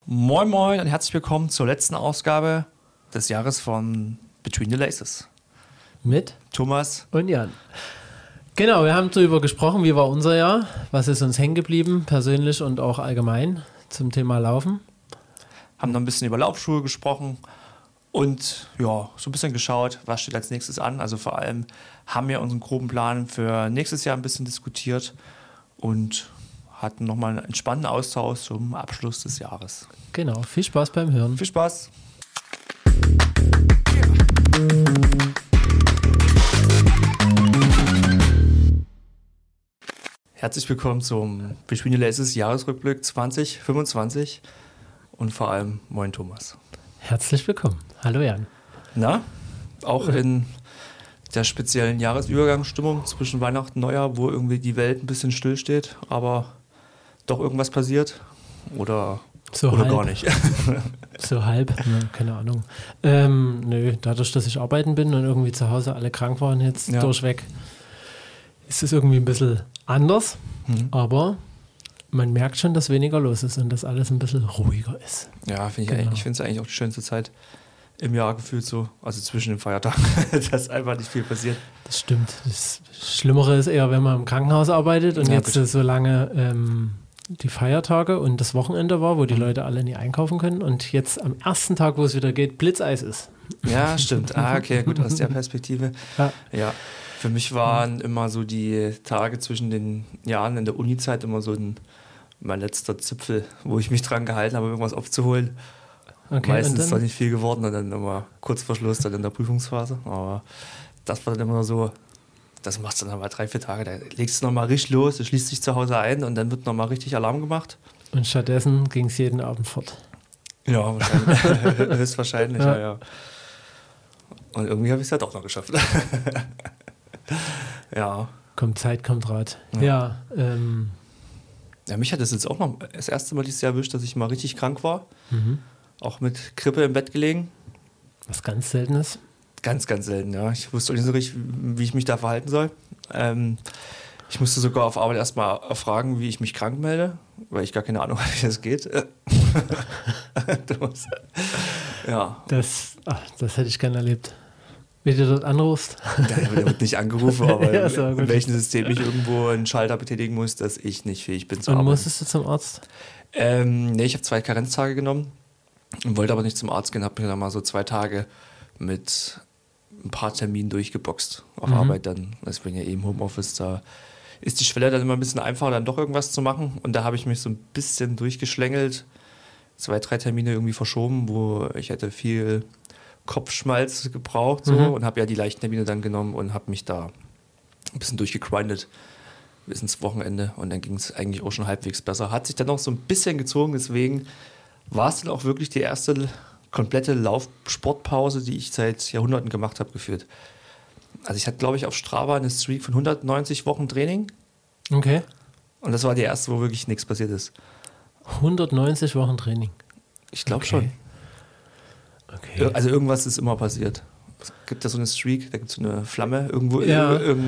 Moin Moin und herzlich willkommen zur letzten Ausgabe des Jahres von Between the Laces. Mit Thomas und Jan. Genau, wir haben darüber gesprochen, wie war unser Jahr, was ist uns hängen geblieben, persönlich und auch allgemein zum Thema Laufen. Haben noch ein bisschen über Laufschuhe gesprochen und ja, so ein bisschen geschaut, was steht als nächstes an. Also vor allem haben wir unseren groben Plan für nächstes Jahr ein bisschen diskutiert und hatten nochmal einen entspannten Austausch zum Abschluss des Jahres. Genau, viel Spaß beim Hören. Viel Spaß! Herzlich willkommen zum Between the Laces Jahresrückblick 2025 und vor allem moin Thomas. Herzlich willkommen. Hallo Jan. Na, auch in der speziellen Jahresübergangsstimmung zwischen Weihnachten und Neujahr, wo irgendwie die Welt ein bisschen stillsteht, aber doch irgendwas passiert oder gar nicht. So halb, ne, keine Ahnung. Nö, dadurch, dass ich arbeiten bin und irgendwie zu Hause alle krank waren jetzt durchweg, ist es irgendwie ein bisschen anders, aber man merkt schon, dass weniger los ist und dass alles ein bisschen ruhiger ist. Ja, ich finde es eigentlich auch die schönste Zeit im Jahr gefühlt so, also zwischen den Feiertagen, dass einfach nicht viel passiert. Das stimmt. Das Schlimmere ist eher, wenn man im Krankenhaus arbeitet und jetzt so lange die Feiertage und das Wochenende war, wo die Leute alle nie einkaufen können und jetzt am ersten Tag, wo es wieder geht, Blitzeis ist. Ja, stimmt. Okay, gut, aus der Perspektive. Ja. Für mich waren immer so die Tage zwischen den Jahren in der Uni-Zeit immer so mein letzter Zipfel, wo ich mich dran gehalten habe, irgendwas aufzuholen. Okay, meistens ist doch nicht viel geworden und dann immer kurz vor Schluss dann in der Prüfungsphase. Aber das war dann immer so, das machst du dann mal 3-4 Tage, da legst du nochmal richtig los, du schließt dich zu Hause ein und dann wird nochmal richtig Alarm gemacht. Und stattdessen ging es jeden Abend fort. Ja, wahrscheinlich. Höchstwahrscheinlich, ja. Und irgendwie habe ich es ja doch noch geschafft. Ja. Kommt Zeit, kommt Rat. Ja, mich hat es jetzt auch noch das erste Mal dieses Jahr erwischt, dass ich mal richtig krank war. Auch mit Grippe im Bett gelegen. Was ganz Seltenes. Ganz, ganz selten, ja. Ich wusste auch nicht so richtig, wie ich mich da verhalten soll. Ich musste sogar auf Arbeit erstmal fragen, wie ich mich krank melde, weil ich gar keine Ahnung habe, wie das geht. Ja. Das hätte ich gerne erlebt. Wie du dort anrufst. Der wird nicht angerufen, aber in welchem System ich irgendwo einen Schalter betätigen muss, dass ich nicht fähig bin zu arbeiten. Und musstest du zum Arzt? Nee, ich habe 2 Karenztage genommen und wollte aber nicht zum Arzt gehen, habe mir dann mal so 2 Tage mit ein paar Terminen durchgeboxt auf Arbeit dann. Also ich bin ja im Homeoffice, da ist die Schwelle dann immer ein bisschen einfacher, dann doch irgendwas zu machen. Und da habe ich mich so ein bisschen durchgeschlängelt, 2-3 Termine irgendwie verschoben, wo ich hätte viel Kopfschmalz gebraucht so, und habe ja die leichten Termine dann genommen und habe mich da ein bisschen durchgegrindet bis ins Wochenende und dann ging es eigentlich auch schon halbwegs besser. Hat sich dann noch so ein bisschen gezogen, deswegen war es dann auch wirklich die erste komplette Laufsportpause, die ich seit Jahrhunderten gemacht habe, geführt. Also ich hatte, glaube ich, auf Strava eine Streak von 190 Wochen Training. Okay. Und das war die erste, wo wirklich nichts passiert ist. 190 Wochen Training? Ich glaube schon. Okay. Also irgendwas ist immer passiert. Es gibt ja so eine Streak, da gibt es so eine Flamme irgendwo in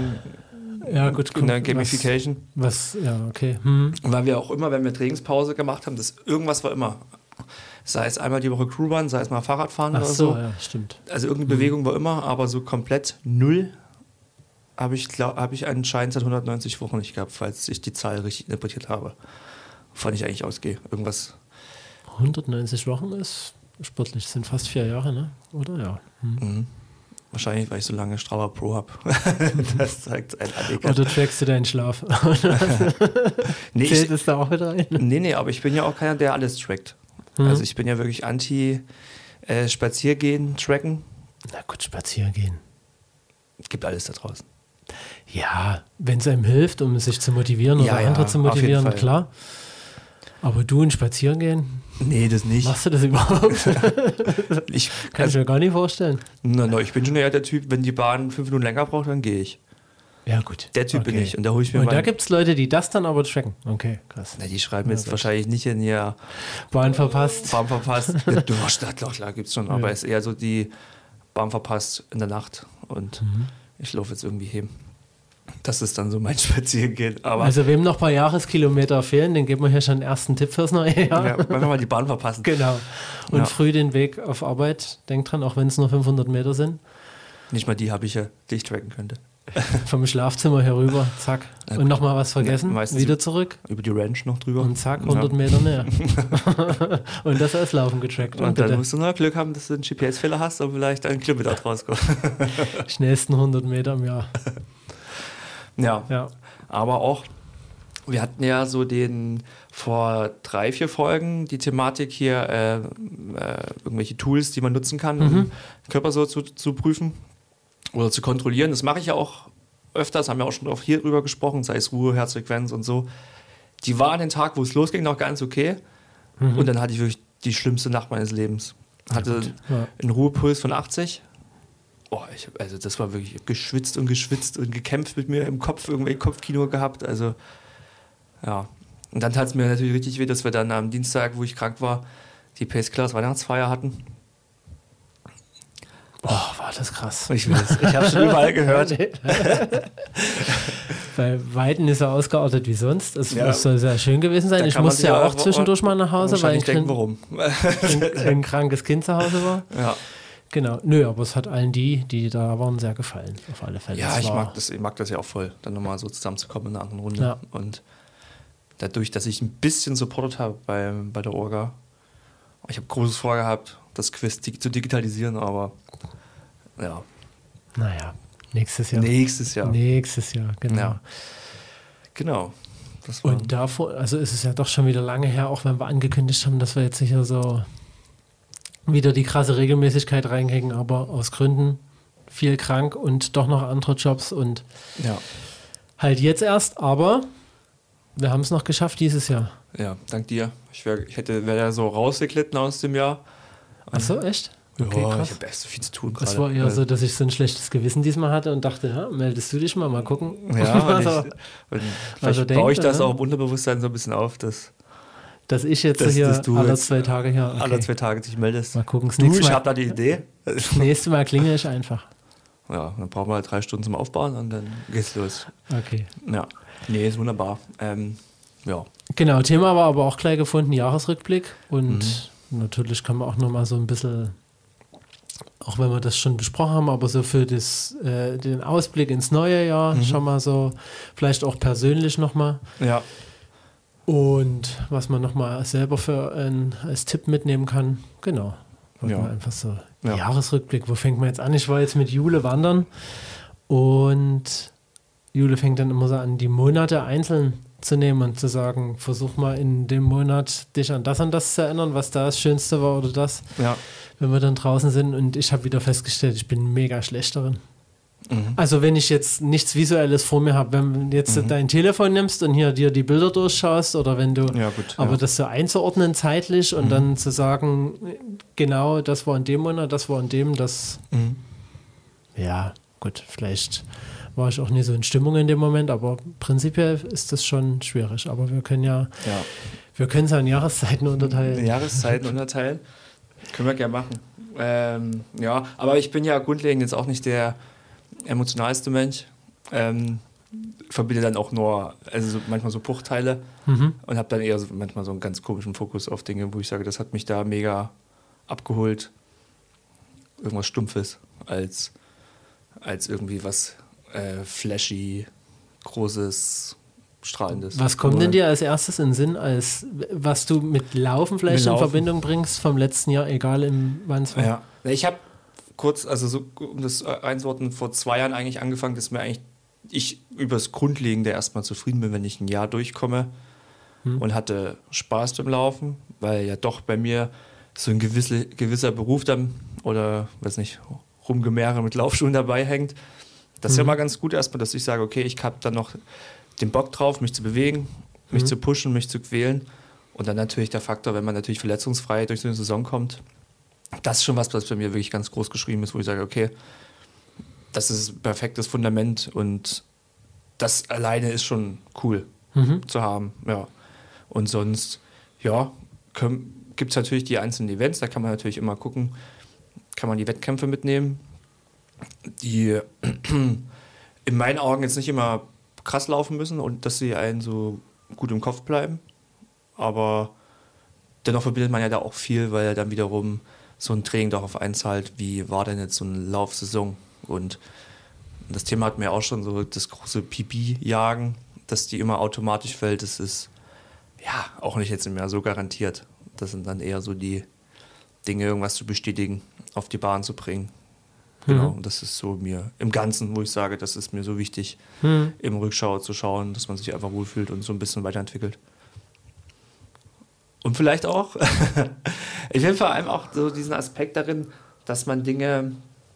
der Gamification. Okay. Weil wir auch immer, wenn wir Trainingspause gemacht haben, irgendwas war immer. Sei es einmal die Woche Crewrun, sei es mal Fahrradfahren oder so. Ja, stimmt. Also irgendeine Bewegung war immer, aber so komplett null habe ich anscheinend seit 190 Wochen nicht gehabt, falls ich die Zahl richtig interpretiert habe. Wovon ich eigentlich ausgehe. Irgendwas. 190 Wochen ist sportlich, das sind fast 4 Jahre, ne? Oder? Ja. Wahrscheinlich, weil ich so lange Strava Pro habe. Das zeigt ein Anleger. Oder trackst du deinen Schlaf? Zählt es da auch wieder rein? Nee, aber ich bin ja auch keiner, der alles trackt. Also ich bin ja wirklich anti-Spaziergehen, tracken. Na gut, Spaziergehen. Gibt alles da draußen. Ja, wenn es einem hilft, um sich zu motivieren oder andere zu motivieren, klar. Aber du und Spazierengehen? Nee, das nicht. Machst du das überhaupt? Kann ich mir gar nicht vorstellen. Ich bin schon eher der Typ, wenn die Bahn 5 Minuten länger braucht, dann gehe ich. Ja, gut. Der Typ bin ich. Und da hole ich mir da gibt es Leute, die das dann aber tracken. Okay, krass. Na, die schreiben jetzt wahrscheinlich nicht in ihr Bahn verpasst. Bahn verpasst. Klar, gibt es schon. Aber es ist eher so die Bahn verpasst in der Nacht. Und ich laufe jetzt irgendwie hin. Das ist dann so mein Spazierengehen. Aber also wem noch ein paar Jahreskilometer fehlen, den geben wir hier schon den ersten Tipp fürs neue Jahr. ja, wenn wir mal die Bahn verpassen. Genau. Und früh den Weg auf Arbeit. Denkt dran, auch wenn es nur 500 Meter sind. Nicht mal die habe ich ja, die ich tracken könnte. Vom Schlafzimmer herüber, zack. Und nochmal was vergessen, wieder zurück. Über die Ranch noch drüber. Und zack, 100 Meter näher. Und das als Laufen getrackt. Und dann musst du nur Glück haben, dass du einen GPS-Fehler hast und vielleicht einen Kilometer rauskommt. Schnellsten 100 Meter im Jahr. Ja, aber auch, wir hatten ja so vor 3-4 Folgen die Thematik hier, irgendwelche Tools, die man nutzen kann, um den Körper so zu prüfen oder zu kontrollieren. Das mache ich ja auch öfters, haben wir auch schon auch hier drüber gesprochen, sei es Ruhe, Herzfrequenz und so. Die war an den Tag, wo es losging, noch ganz okay. Und dann hatte ich wirklich die schlimmste Nacht meines Lebens. Hatte einen Ruhepuls von 80. Oh, also das war wirklich geschwitzt und gekämpft mit mir im Kopf, irgendwie Kopfkino gehabt. Also, ja. Und dann tat es mir natürlich richtig weh, dass wir dann am Dienstag, wo ich krank war, die Pace Class Weihnachtsfeier hatten. Boah, war das krass. Ich habe schon überall gehört. Bei Weitem ist er ausgeartet wie sonst. Es soll sehr schön gewesen sein. Ich musste ja auch zwischendurch mal nach Hause, weil ein krankes Kind zu Hause war. Ja. Genau. Nö, aber es hat allen die da waren, sehr gefallen. Auf alle Fälle. Ja, ich mag das ja auch voll, dann nochmal so zusammenzukommen in einer anderen Runde. Ja. Und dadurch, dass ich ein bisschen supportet habe bei der Orga, ich habe großes vorgehabt, das Quiz zu digitalisieren, aber ja. Naja, nächstes Jahr, genau. Ja. Genau. Und davor, also ist es ja doch schon wieder lange her, auch wenn wir angekündigt haben, dass wir jetzt sicher so wieder die krasse Regelmäßigkeit reinkriegen, aber aus Gründen viel krank und doch noch andere Jobs und halt jetzt erst, aber wir haben es noch geschafft dieses Jahr. Ja, dank dir. Ich wäre ja so rausgeglitten aus dem Jahr. Ach so, echt? Okay, krass. Ich habe echt so viel zu tun gerade. Das war eher so, dass ich so ein schlechtes Gewissen diesmal hatte und dachte, meldest du dich mal gucken. Ja, vielleicht baue ich das auch im Unterbewusstsein so ein bisschen auf, dass ich jetzt hier alle 2 Tage hier. Okay. Alle 2 Tage dich meldest. Mal gucken. Ich habe da die Idee. Das nächste Mal klingel ich einfach. Ja, dann brauchen wir halt 3 Stunden zum Aufbauen und dann geht's los. Okay. Ja. Nee, ist wunderbar. Ja. Genau, Thema war aber auch gleich gefunden, Jahresrückblick. Und natürlich kann man auch nochmal so ein bisschen, auch wenn wir das schon besprochen haben, aber so für den Ausblick ins neue Jahr schon mal so, vielleicht auch persönlich nochmal. Ja. Und was man nochmal selber als Tipp mitnehmen kann, genau. Man einfach so, Jahresrückblick, wo fängt man jetzt an? Ich war jetzt mit Jule wandern und Jule fängt dann immer so an, die Monate einzeln zu nehmen und zu sagen, versuch mal in dem Monat dich an das zu erinnern, was da das Schönste war oder das, wenn wir dann draußen sind. Und ich habe wieder festgestellt, ich bin mega schlecht darin. Also wenn ich jetzt nichts Visuelles vor mir habe, wenn du jetzt dein Telefon nimmst und hier dir die Bilder durchschaust oder wenn du, aber das so einzuordnen zeitlich und dann zu sagen, genau, das war in dem Monat, das war in dem, ja, gut, vielleicht war ich auch nie so in Stimmung in dem Moment, aber prinzipiell ist das schon schwierig, aber wir können wir können es ja in Jahreszeiten unterteilen. Können wir gerne machen. Aber ich bin ja grundlegend jetzt auch nicht der emotionalste Mensch. Verbinde dann auch nur, manchmal so Bruchteile und habe dann eher manchmal so einen ganz komischen Fokus auf Dinge, wo ich sage, das hat mich da mega abgeholt. Irgendwas Stumpfes als irgendwie was flashy, großes, strahlendes. Was kommt denn dir als erstes in den Sinn, als was du mit Laufen vielleicht in Verbindung bringst vom letzten Jahr, egal wann es war? Ja, ich habe kurz, um das einzuordnen, vor 2 Jahren eigentlich angefangen, dass ich über das Grundlegende erstmal zufrieden bin, wenn ich ein Jahr durchkomme und hatte Spaß beim Laufen, weil ja doch bei mir so ein gewisser Beruf dann oder, weiß nicht, Rumgemäre mit Laufschuhen dabei hängt. Das ist ja mal ganz gut erstmal, dass ich sage, okay, ich habe dann noch den Bock drauf, mich zu bewegen, mich zu pushen, mich zu quälen. Und dann natürlich der Faktor, wenn man natürlich verletzungsfrei durch so eine Saison kommt, das ist schon was bei mir wirklich ganz groß geschrieben ist, wo ich sage, okay, das ist ein perfektes Fundament und das alleine ist schon cool zu haben. Ja. Und sonst, gibt es natürlich die einzelnen Events, da kann man natürlich immer gucken, kann man die Wettkämpfe mitnehmen. Die in meinen Augen jetzt nicht immer krass laufen müssen und dass sie einen so gut im Kopf bleiben. Aber dennoch verbindet man ja da auch viel, weil ja dann wiederum so ein Training darauf einzahlt, wie war denn jetzt so eine Laufsaison. Und das Thema hat mir auch schon so das große PB-Jagen, dass die immer automatisch fällt, das ist ja auch nicht jetzt mehr so garantiert. Das sind dann eher so die Dinge, irgendwas zu bestätigen, auf die Bahn zu bringen. Genau, und das ist so mir im Ganzen, wo ich sage, das ist mir so wichtig, im Rückschau zu schauen, dass man sich einfach wohlfühlt und so ein bisschen weiterentwickelt. Und vielleicht auch, ich will vor allem auch so diesen Aspekt darin, dass man Dinge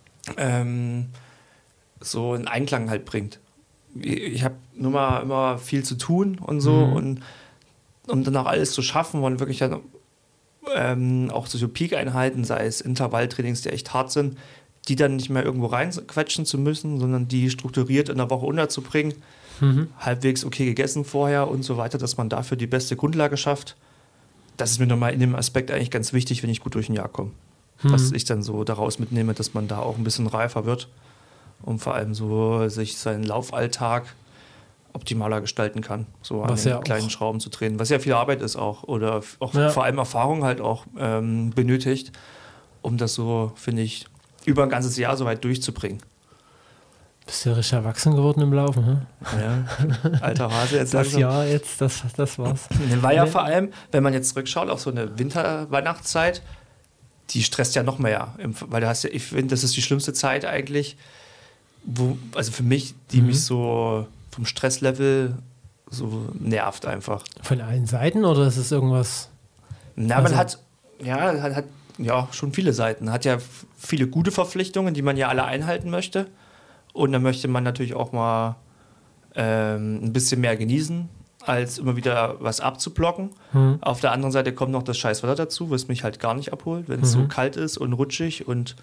so in Einklang halt bringt. Ich habe nur mal immer viel zu tun und so und um dann auch alles zu schaffen und wirklich dann auch so Peak-Einheiten, sei es Intervalltrainings, die echt hart sind, die dann nicht mehr irgendwo reinquetschen zu müssen, sondern die strukturiert in der Woche unterzubringen, halbwegs okay gegessen vorher und so weiter, dass man dafür die beste Grundlage schafft. Das ist mir nochmal in dem Aspekt eigentlich ganz wichtig, wenn ich gut durch ein Jahr komme. Dass ich dann so daraus mitnehme, dass man da auch ein bisschen reifer wird und vor allem so sich seinen Laufalltag optimaler gestalten kann, so an den kleinen Schrauben zu drehen, was ja viel Arbeit ist auch oder auch vor allem Erfahrung halt auch benötigt, um das so, finde ich, über ein ganzes Jahr so weit durchzubringen. Bist du ja richtig erwachsen geworden im Laufen, hm? Ja, alter Hase jetzt langsam. Das Jahr jetzt, das war's. War ja vor allem, wenn man jetzt zurückschaut auf so eine Winter-Weihnachtszeit, die stresst ja noch mehr, weil du hast ja, ich finde, das ist die schlimmste Zeit eigentlich, wo, also für mich, die mich so vom Stresslevel so nervt einfach. Von allen Seiten oder ist es irgendwas? Na, man hat schon viele Seiten. Hat ja viele gute Verpflichtungen, die man ja alle einhalten möchte. Und dann möchte man natürlich auch mal ein bisschen mehr genießen, als immer wieder was abzublocken. Auf der anderen Seite kommt noch das Scheißwetter dazu, was mich halt gar nicht abholt, wenn es so kalt ist und rutschig und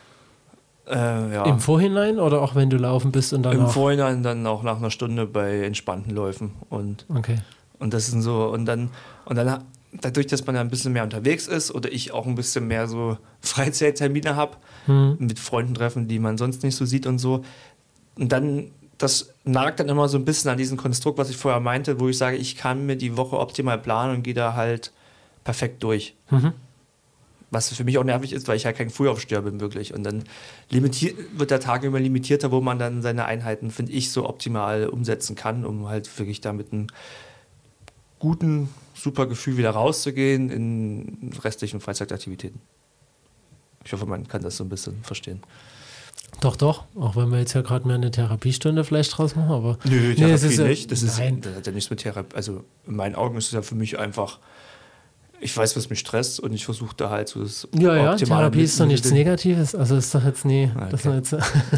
Im Vorhinein oder auch wenn du laufen bist und dann im Vorhinein dann auch nach einer Stunde bei entspannten Läufen und das sind so und dann dadurch, dass man ja ein bisschen mehr unterwegs ist oder ich auch ein bisschen mehr so Freizeittermine habe, mit Freunden treffen, die man sonst nicht so sieht und so. Und dann, das nagt dann immer so ein bisschen an diesem Konstrukt, was ich vorher meinte, wo ich sage, ich kann mir die Woche optimal planen und gehe da halt perfekt durch. Was für mich auch nervig ist, weil ich ja kein Frühaufsteher bin wirklich. Und dann wird der Tag immer limitierter, wo man dann seine Einheiten, finde ich, so optimal umsetzen kann, um halt wirklich da mit einem guten, super Gefühl wieder rauszugehen in restlichen Freizeitaktivitäten. Ich hoffe, man kann das so ein bisschen verstehen. Doch, auch wenn wir jetzt ja gerade mehr eine Therapiestunde vielleicht draus machen, aber... Nö, Therapie nicht. Das hat ja nichts mit Therapie... Also in meinen Augen ist es ja für mich einfach... Ich weiß, was mich stresst und ich versuche da halt so das optimale... Therapie ist doch nichts Negatives, also ist doch jetzt nie... Okay. Das jetzt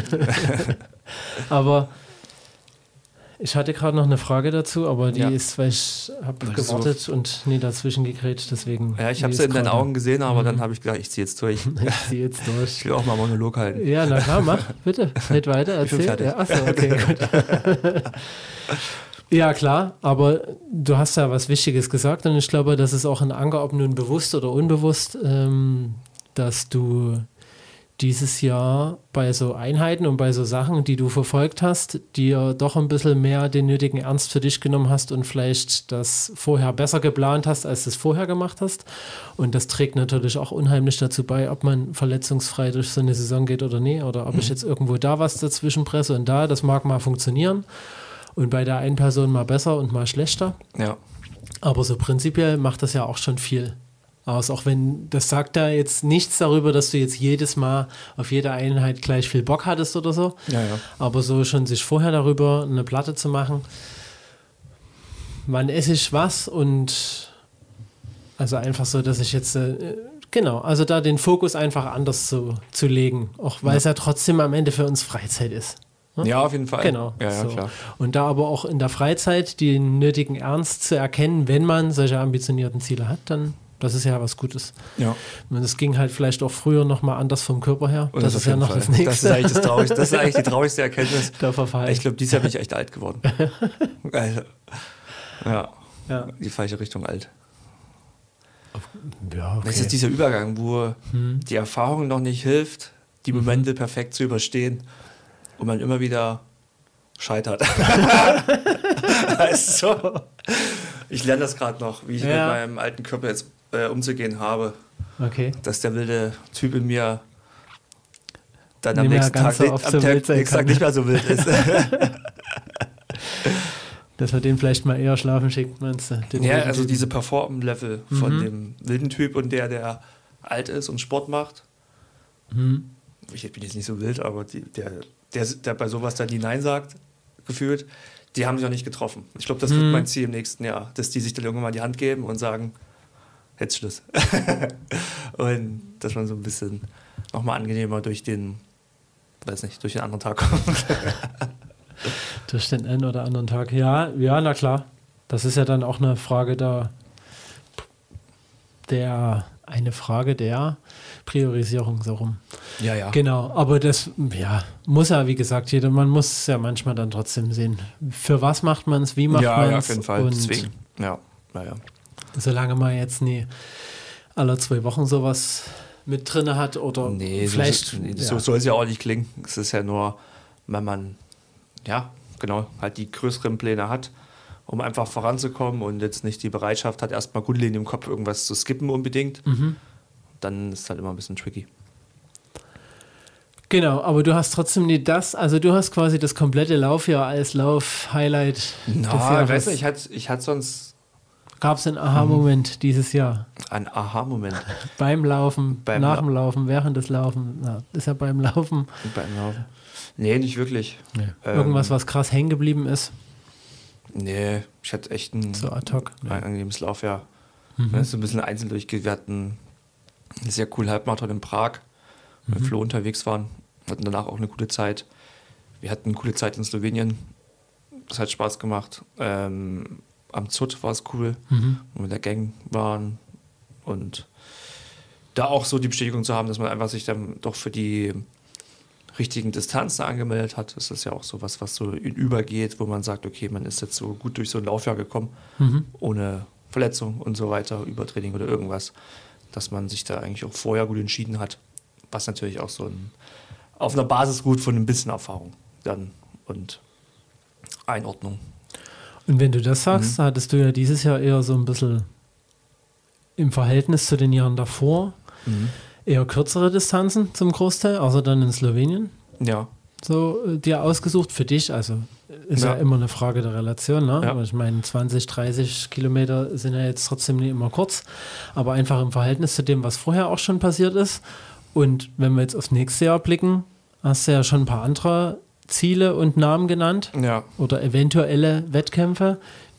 aber ich hatte gerade noch eine Frage dazu, aber die ist, weil ich habe gewartet und nie dazwischen gegrätscht, deswegen... Ja, ich habe es in deinen Augen gesehen, aber dann habe ich gedacht, ich ziehe jetzt durch. Ich will auch mal Monolog halten. Ja, na klar, mach, bitte. Red weiter, erzähl. Ich bin fertig. Ja, achso, okay, gut. Ja, klar, aber du hast ja was Wichtiges gesagt und ich glaube, das ist auch ein Anker, ob nun bewusst oder unbewusst, dass du dieses Jahr bei so Einheiten und bei so Sachen, die du verfolgt hast, dir doch ein bisschen mehr den nötigen Ernst für dich genommen hast und vielleicht das vorher besser geplant hast, als du es vorher gemacht hast. Und das trägt natürlich auch unheimlich dazu bei, ob man verletzungsfrei durch so eine Saison geht oder nicht, oder ob ich jetzt irgendwo da was dazwischen presse und da, das mag mal funktionieren. Und bei der einen Person mal besser und mal schlechter. Ja. Aber so prinzipiell macht das ja auch schon viel aus. Auch wenn, das sagt da jetzt nichts darüber, dass du jetzt jedes Mal auf jede Einheit gleich viel Bock hattest oder so. Ja. Aber so schon sich vorher darüber eine Platte zu machen, wann esse ich was und also einfach so, dass ich jetzt also da den Fokus einfach anders zu legen. Auch weil es ja trotzdem am Ende für uns Freizeit ist. Ja, auf jeden Fall. Genau. Ja, so. Klar. Und da aber auch in der Freizeit den nötigen Ernst zu erkennen, wenn man solche ambitionierten Ziele hat, dann das ist ja was Gutes. Ja. Und es ging halt vielleicht auch früher noch mal anders vom Körper her. Und das ist ja noch Fall. Das Nächste. Das ist eigentlich das Traurigste. Das ist eigentlich die traurigste Erkenntnis. Der Verfall. Ich glaube, dieses Jahr bin ich echt alt geworden. Also, ja, die falsche Richtung alt. Ja, okay. Das ist dieser Übergang, wo die Erfahrung noch nicht hilft, die Momente perfekt zu überstehen und man immer wieder scheitert. Also, ich lerne das gerade noch, wie ich mit meinem alten Körper jetzt umzugehen habe. Okay. Dass der wilde Typ in mir dann am Nicht mehr nächsten ganz Tag so oft so wild sein kann. nicht mehr so wild ist. Dass man den vielleicht mal eher schlafen schickt, meinst du? Ja, also diese Perform-Level von dem wilden Typ und der alt ist und Sport macht. Ich bin jetzt nicht so wild, aber der bei sowas dann die Nein sagt, gefühlt, die haben sich noch nicht getroffen. Ich glaube, das wird mein Ziel im nächsten Jahr, dass die sich dann irgendwann mal die Hand geben und sagen, jetzt Schluss. Und dass man so ein bisschen nochmal angenehmer durch den anderen Tag kommt. Durch den einen oder anderen Tag. Ja, na klar. Das ist ja dann auch eine Frage der Priorisierung so rum. Ja. Genau, aber das muss ja, wie gesagt, man muss ja manchmal dann trotzdem sehen, für was macht man es, wie macht man es. Ja, auf jeden Fall. Und deswegen. Ja. solange man jetzt nie alle 2 Wochen sowas mit drin hat oder vielleicht. So soll es ja auch nicht klingen. Es ist ja nur, wenn man halt die größeren Pläne hat, um einfach voranzukommen und jetzt nicht die Bereitschaft hat, erstmal grundlegend im Kopf irgendwas zu skippen unbedingt, dann ist es halt immer ein bisschen tricky. Genau, aber du hast trotzdem nie also du hast quasi das komplette Laufjahr als Lauf-Highlight des Jahres. Weißt du, ich hatte sonst... Gab es einen Aha-Moment dieses Jahr? Ein Aha-Moment? Beim Laufen, nach dem Laufen, während des Laufens. Ja, ist ja beim Laufen. Beim Laufen? Nee, nicht wirklich. Nee. Irgendwas, was krass hängen geblieben ist? Nee, ich hatte echt ein angenehmes Laufjahr. So ein bisschen einzeln durchgeht. Wir hatten einen sehr coolen Halbmarathon in Prag, wo wir Flo unterwegs waren. Hatten danach auch eine gute Zeit. Wir hatten eine coole Zeit in Slowenien. Das hat Spaß gemacht. Am Zut war es cool, wo wir mit der Gang waren. Und da auch so die Bestätigung zu haben, dass man einfach sich dann doch für die richtigen Distanzen angemeldet hat. Das ist ja auch so was so übergeht, wo man sagt, okay, man ist jetzt so gut durch so ein Laufjahr gekommen, ohne Verletzung und so weiter, Übertraining oder irgendwas, dass man sich da eigentlich auch vorher gut entschieden hat, was natürlich auch so auf einer Basis gut von ein bisschen Erfahrung dann und Einordnung. Und wenn du das sagst, hattest du ja dieses Jahr eher so ein bisschen im Verhältnis zu den Jahren davor eher kürzere Distanzen zum Großteil, außer dann in Slowenien. Ja. So dir ausgesucht für dich, also ist ja immer eine Frage der Relation, ne? Ja. Ich meine, 20, 30 Kilometer sind ja jetzt trotzdem nicht immer kurz, aber einfach im Verhältnis zu dem, was vorher auch schon passiert ist. Und wenn wir jetzt aufs nächste Jahr blicken, hast du ja schon ein paar andere Ziele und Namen genannt oder eventuelle Wettkämpfe.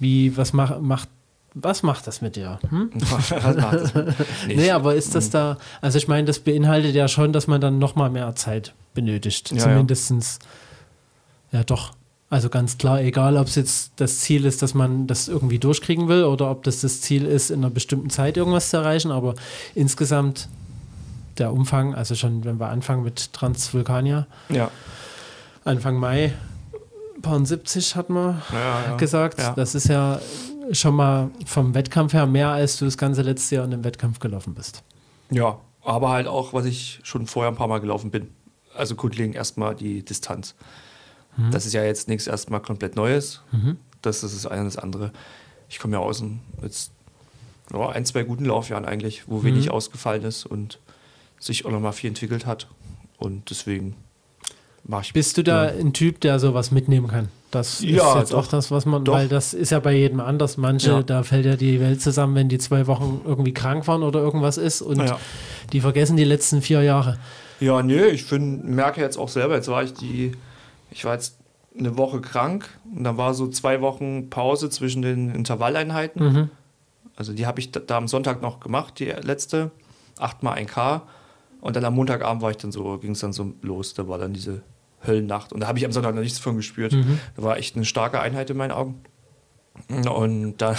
Was macht das mit dir? Was macht das mit? Nee, aber ist das da, also ich meine, das beinhaltet ja schon, dass man dann nochmal mehr Zeit benötigt. Zumindestens, doch. Also ganz klar, egal ob es jetzt das Ziel ist, dass man das irgendwie durchkriegen will oder ob das Ziel ist, in einer bestimmten Zeit irgendwas zu erreichen, aber insgesamt der Umfang, also schon wenn wir anfangen mit Transvulkania, Anfang Mai, paar 70 hat man gesagt, das ist ja schon mal vom Wettkampf her mehr, als du das ganze letzte Jahr in dem Wettkampf gelaufen bist. Ja, aber halt auch, was ich schon vorher ein paar Mal gelaufen bin. Also grundlegend erstmal die Distanz. Das ist ja jetzt nichts erstmal komplett Neues. Das ist das eine und das andere. Ich komme ja aus jetzt 1-2 guten Laufjahren eigentlich, wo wenig ausgefallen ist und sich auch nochmal viel entwickelt hat. Und deswegen mache ich... Bist du da ein Typ, der sowas mitnehmen kann? Das ist jetzt auch das, was man... Weil das ist ja bei jedem anders. Manche, da fällt ja die Welt zusammen, wenn die 2 Wochen irgendwie krank waren oder irgendwas ist und die vergessen die letzten 4 Jahre. Ja, nee, ich merke jetzt auch selber, ich war jetzt eine Woche krank und dann war so 2 Wochen Pause zwischen den Intervalleinheiten. Also die habe ich da am Sonntag noch gemacht, die letzte, 8x 1K. Und dann am Montagabend ging es dann so los, da war dann diese Höllennacht. Und da habe ich am Sonntag noch nichts von gespürt. Da war echt eine starke Einheit in meinen Augen. Und dann,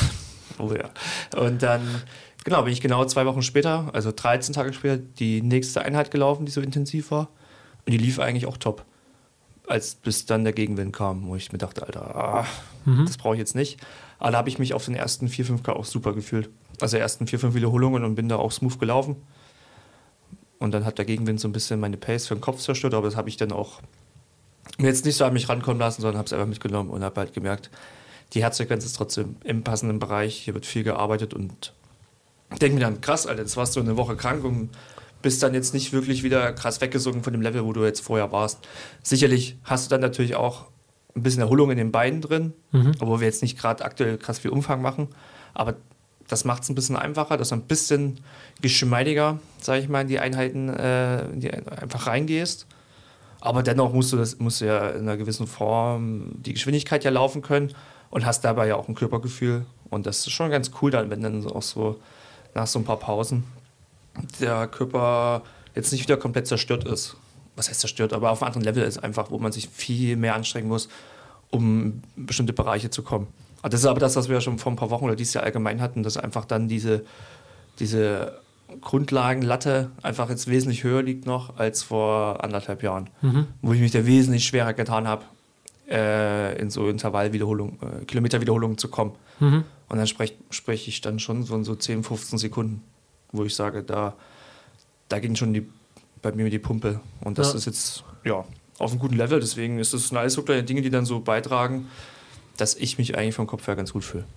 bin ich genau 2 Wochen später, also 13 Tage später, die nächste Einheit gelaufen, die so intensiv war. Und die lief eigentlich auch top. Bis dann der Gegenwind kam, wo ich mir dachte, Alter, das brauche ich jetzt nicht. Aber da habe ich mich auf den ersten 4-5K auch super gefühlt. Also ersten 4-5 Wiederholungen und bin da auch smooth gelaufen. Und dann hat der Gegenwind so ein bisschen meine Pace für den Kopf zerstört, aber das habe ich dann auch mir jetzt nicht so an mich rankommen lassen, sondern habe es einfach mitgenommen und habe halt gemerkt, die Herzfrequenz ist trotzdem im passenden Bereich, hier wird viel gearbeitet und denke mir dann, krass, Alter, jetzt warst du eine Woche krank und bist dann jetzt nicht wirklich wieder krass weggesunken von dem Level, wo du jetzt vorher warst. Sicherlich hast du dann natürlich auch ein bisschen Erholung in den Beinen drin, obwohl wir jetzt nicht gerade aktuell krass viel Umfang machen, aber das macht es ein bisschen einfacher, dass du ein bisschen geschmeidiger, sage ich mal, in die Einheiten einfach reingehst. Aber dennoch musst du ja in einer gewissen Form die Geschwindigkeit ja laufen können und hast dabei ja auch ein Körpergefühl. Und das ist schon ganz cool dann, wenn dann auch so nach so ein paar Pausen der Körper jetzt nicht wieder komplett zerstört ist. Was heißt zerstört? Aber auf einem anderen Level ist einfach, wo man sich viel mehr anstrengen muss, um in bestimmte Bereiche zu kommen. Das ist aber das, was wir ja schon vor ein paar Wochen oder dieses Jahr allgemein hatten, dass einfach dann diese Grundlagenlatte einfach jetzt wesentlich höher liegt noch als vor 1,5 Jahren, wo ich mich da wesentlich schwerer getan habe, in so Kilometerwiederholungen zu kommen. Und dann spreche ich dann schon von so 10, 15 Sekunden, wo ich sage, da ging schon bei mir die Pumpe. Und das ist jetzt auf einem guten Level. Deswegen ist das alles so kleine Dinge, die dann so beitragen, dass ich mich eigentlich vom Kopf her ganz gut fühle.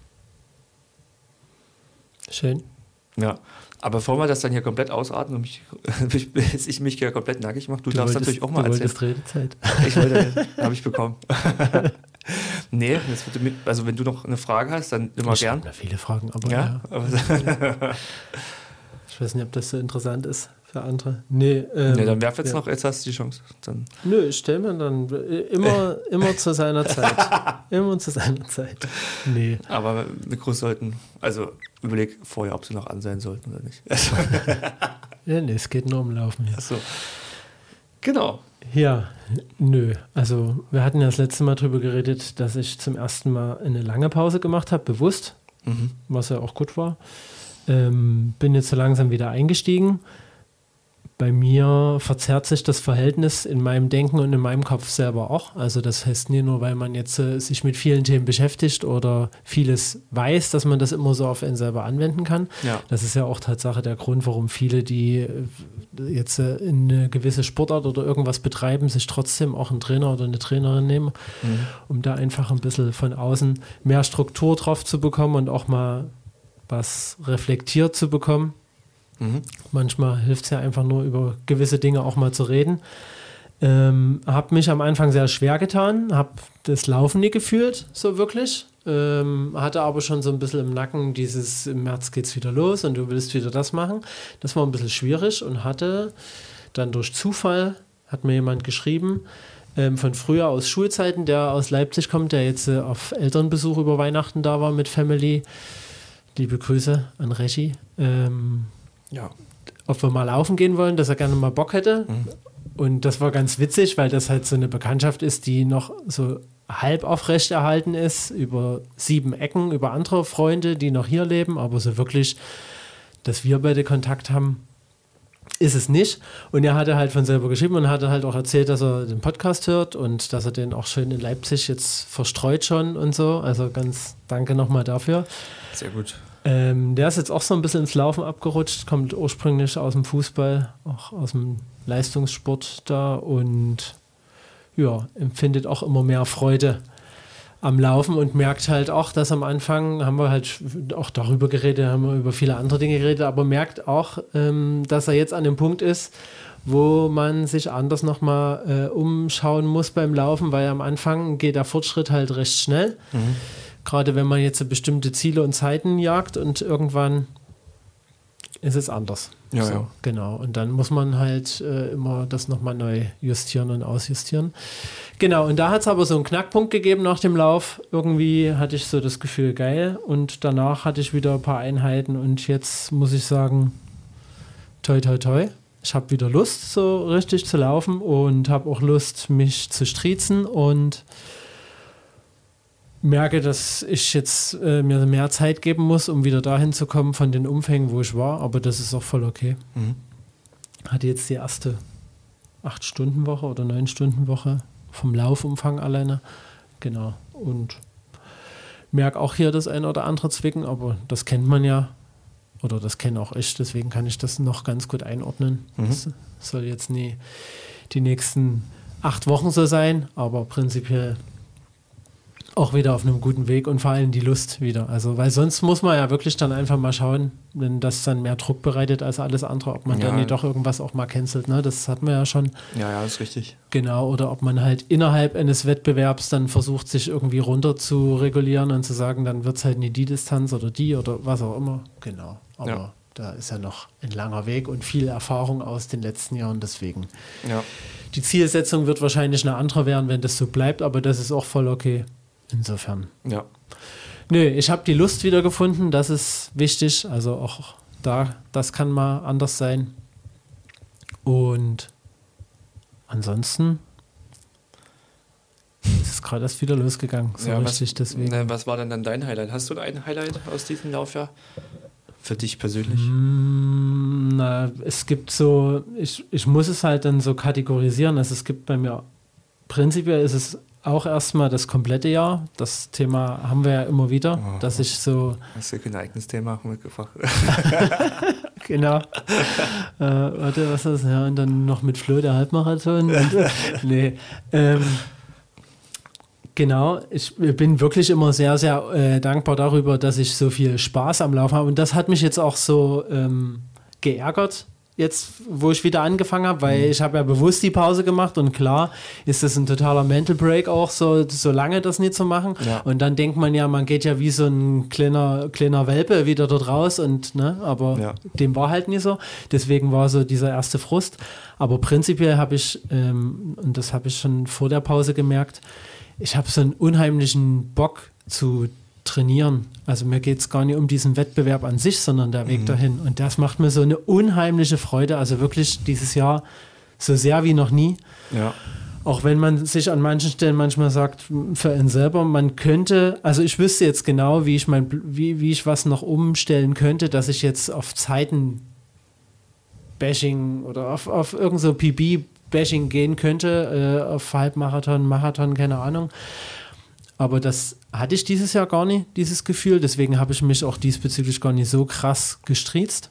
Schön. Ja, aber bevor wir das dann hier komplett ausatmen und bis ich mich hier komplett nackig mache, du darfst natürlich auch mal erzählen. Du wolltest Redezeit. Ich wollte, habe ich bekommen. Nee, also wenn du noch eine Frage hast, dann immer gern. Ich habe viele Fragen, aber ja. Ich weiß nicht, ob das so interessant ist für andere. Nee, dann werf jetzt noch, jetzt hast du die Chance. Dann. Nö, ich stelle mir dann immer zu seiner Zeit. Immer zu seiner Zeit. Nee. Aber Mikros sollten, also überleg vorher, ob sie noch an sein sollten oder nicht. Ja, nee, es geht nur um Laufen. Ach so. Genau. Ja, nö. Also wir hatten ja das letzte Mal drüber geredet, dass ich zum ersten Mal eine lange Pause gemacht habe, bewusst, was ja auch gut war. Bin jetzt so langsam wieder eingestiegen. Bei mir verzerrt sich das Verhältnis in meinem Denken und in meinem Kopf selber auch. Also das heißt nicht nur, weil man jetzt sich mit vielen Themen beschäftigt oder vieles weiß, dass man das immer so auf einen selber anwenden kann. Ja. Das ist ja auch Tatsache der Grund, warum viele, die jetzt in eine gewisse Sportart oder irgendwas betreiben, sich trotzdem auch einen Trainer oder eine Trainerin nehmen, um da einfach ein bisschen von außen mehr Struktur drauf zu bekommen und auch mal was reflektiert zu bekommen. Manchmal hilft es ja einfach nur, über gewisse Dinge auch mal zu reden. Habe mich am Anfang sehr schwer getan, habe das Laufen nie gefühlt, so wirklich. Hatte aber schon so ein bisschen im Nacken dieses, im März geht's wieder los und du willst wieder das machen. Das war ein bisschen schwierig und hatte dann durch Zufall, hat mir jemand geschrieben, von früher aus Schulzeiten, der aus Leipzig kommt, der jetzt auf Elternbesuch über Weihnachten da war mit Family. Liebe Grüße an Regie. Ob wir mal laufen gehen wollen, dass er gerne mal Bock hätte. Und das war ganz witzig, weil das halt so eine Bekanntschaft ist, die noch so halb aufrecht erhalten ist, über 7 Ecken, über andere Freunde, die noch hier leben, aber so wirklich, dass wir beide Kontakt haben, ist es nicht. Und er hatte halt von selber geschrieben und hatte halt auch erzählt, dass er den Podcast hört und dass er den auch schön in Leipzig jetzt verstreut schon und so. Also ganz danke nochmal dafür. Sehr gut. Der ist jetzt auch so ein bisschen ins Laufen abgerutscht, kommt ursprünglich aus dem Fußball, auch aus dem Leistungssport da und ja, empfindet auch immer mehr Freude am Laufen und merkt halt auch, dass am Anfang, haben wir halt auch darüber geredet, haben wir über viele andere Dinge geredet, aber merkt auch, dass er jetzt an dem Punkt ist, wo man sich anders nochmal umschauen muss beim Laufen, weil am Anfang geht der Fortschritt halt recht schnell. Gerade wenn man jetzt bestimmte Ziele und Zeiten jagt und irgendwann ist es anders. Ja, so, ja. Genau. Und dann muss man halt immer das nochmal neu justieren und ausjustieren. Genau. Und da hat es aber so einen Knackpunkt gegeben nach dem Lauf. Irgendwie hatte ich so das Gefühl, geil. Und danach hatte ich wieder ein paar Einheiten und jetzt muss ich sagen, toi, toi, toi. Ich habe wieder Lust, so richtig zu laufen und habe auch Lust, mich zu striezen und merke, dass ich jetzt mir mehr Zeit geben muss, um wieder dahin zu kommen von den Umfängen, wo ich war, aber das ist auch voll okay. Hatte jetzt die erste 8-Stunden-Woche oder 9-Stunden-Woche vom Laufumfang alleine. Genau. Und merke auch hier das eine oder andere Zwicken, aber das kennt man ja. Oder das kenne auch ich, deswegen kann ich das noch ganz gut einordnen. Das soll jetzt nie die nächsten 8 Wochen so sein, aber prinzipiell auch wieder auf einem guten Weg und vor allem die Lust wieder. Also, weil sonst muss man ja wirklich dann einfach mal schauen, wenn das dann mehr Druck bereitet als alles andere, ob man dann nicht doch irgendwas auch mal cancelt. Ne? Das hat man ja schon. Ja, ist richtig. Genau, oder ob man halt innerhalb eines Wettbewerbs dann versucht, sich irgendwie runter zu regulieren und zu sagen, dann wird es halt nie die Distanz oder die oder was auch immer. Genau, aber da ist ja noch ein langer Weg und viel Erfahrung aus den letzten Jahren, deswegen. Ja. Die Zielsetzung wird wahrscheinlich eine andere werden, wenn das so bleibt, aber das ist auch voll okay. Insofern. Ja. Nö, ich habe die Lust wiedergefunden, das ist wichtig. Also auch da, das kann mal anders sein. Und ansonsten ist es gerade erst wieder losgegangen. So richtig, deswegen. Was war denn dann dein Highlight? Hast du ein Highlight aus diesem Laufjahr? Für dich persönlich? Es gibt so, ich muss es halt dann so kategorisieren. Also es gibt bei mir, prinzipiell ist es auch erstmal das komplette Jahr. Das Thema haben wir ja immer wieder, dass ich so... Hast du kein eigenes Thema mitgebracht? Genau. Warte, was ist das? Ja, und dann noch mit Flo der Halbmarathon. Nee. Genau, ich bin wirklich immer sehr, sehr dankbar darüber, dass ich so viel Spaß am Laufen habe. Und das hat mich jetzt auch so geärgert, jetzt, wo ich wieder angefangen habe, weil ich habe ja bewusst die Pause gemacht und klar ist das ein totaler Mental Break auch, so lange das nicht zu machen. Ja. Und dann denkt man ja, man geht ja wie so ein kleiner Welpe wieder dort raus und, ne, aber dem war halt nicht so. Deswegen war so dieser erste Frust. Aber prinzipiell habe ich, und das habe ich schon vor der Pause gemerkt, ich habe so einen unheimlichen Bock zu trainieren. Also mir geht es gar nicht um diesen Wettbewerb an sich, sondern der Weg dahin. Und das macht mir so eine unheimliche Freude. Also wirklich dieses Jahr so sehr wie noch nie. Ja. Auch wenn man sich an manchen Stellen manchmal sagt, für einen selber, man könnte, also ich wüsste jetzt genau, wie ich was noch umstellen könnte, dass ich jetzt auf Zeiten-Bashing oder auf irgend so PB-Bashing gehen könnte, auf Halbmarathon, Marathon, keine Ahnung. Aber das hatte ich dieses Jahr gar nicht, dieses Gefühl. Deswegen habe ich mich auch diesbezüglich gar nicht so krass gestriezt.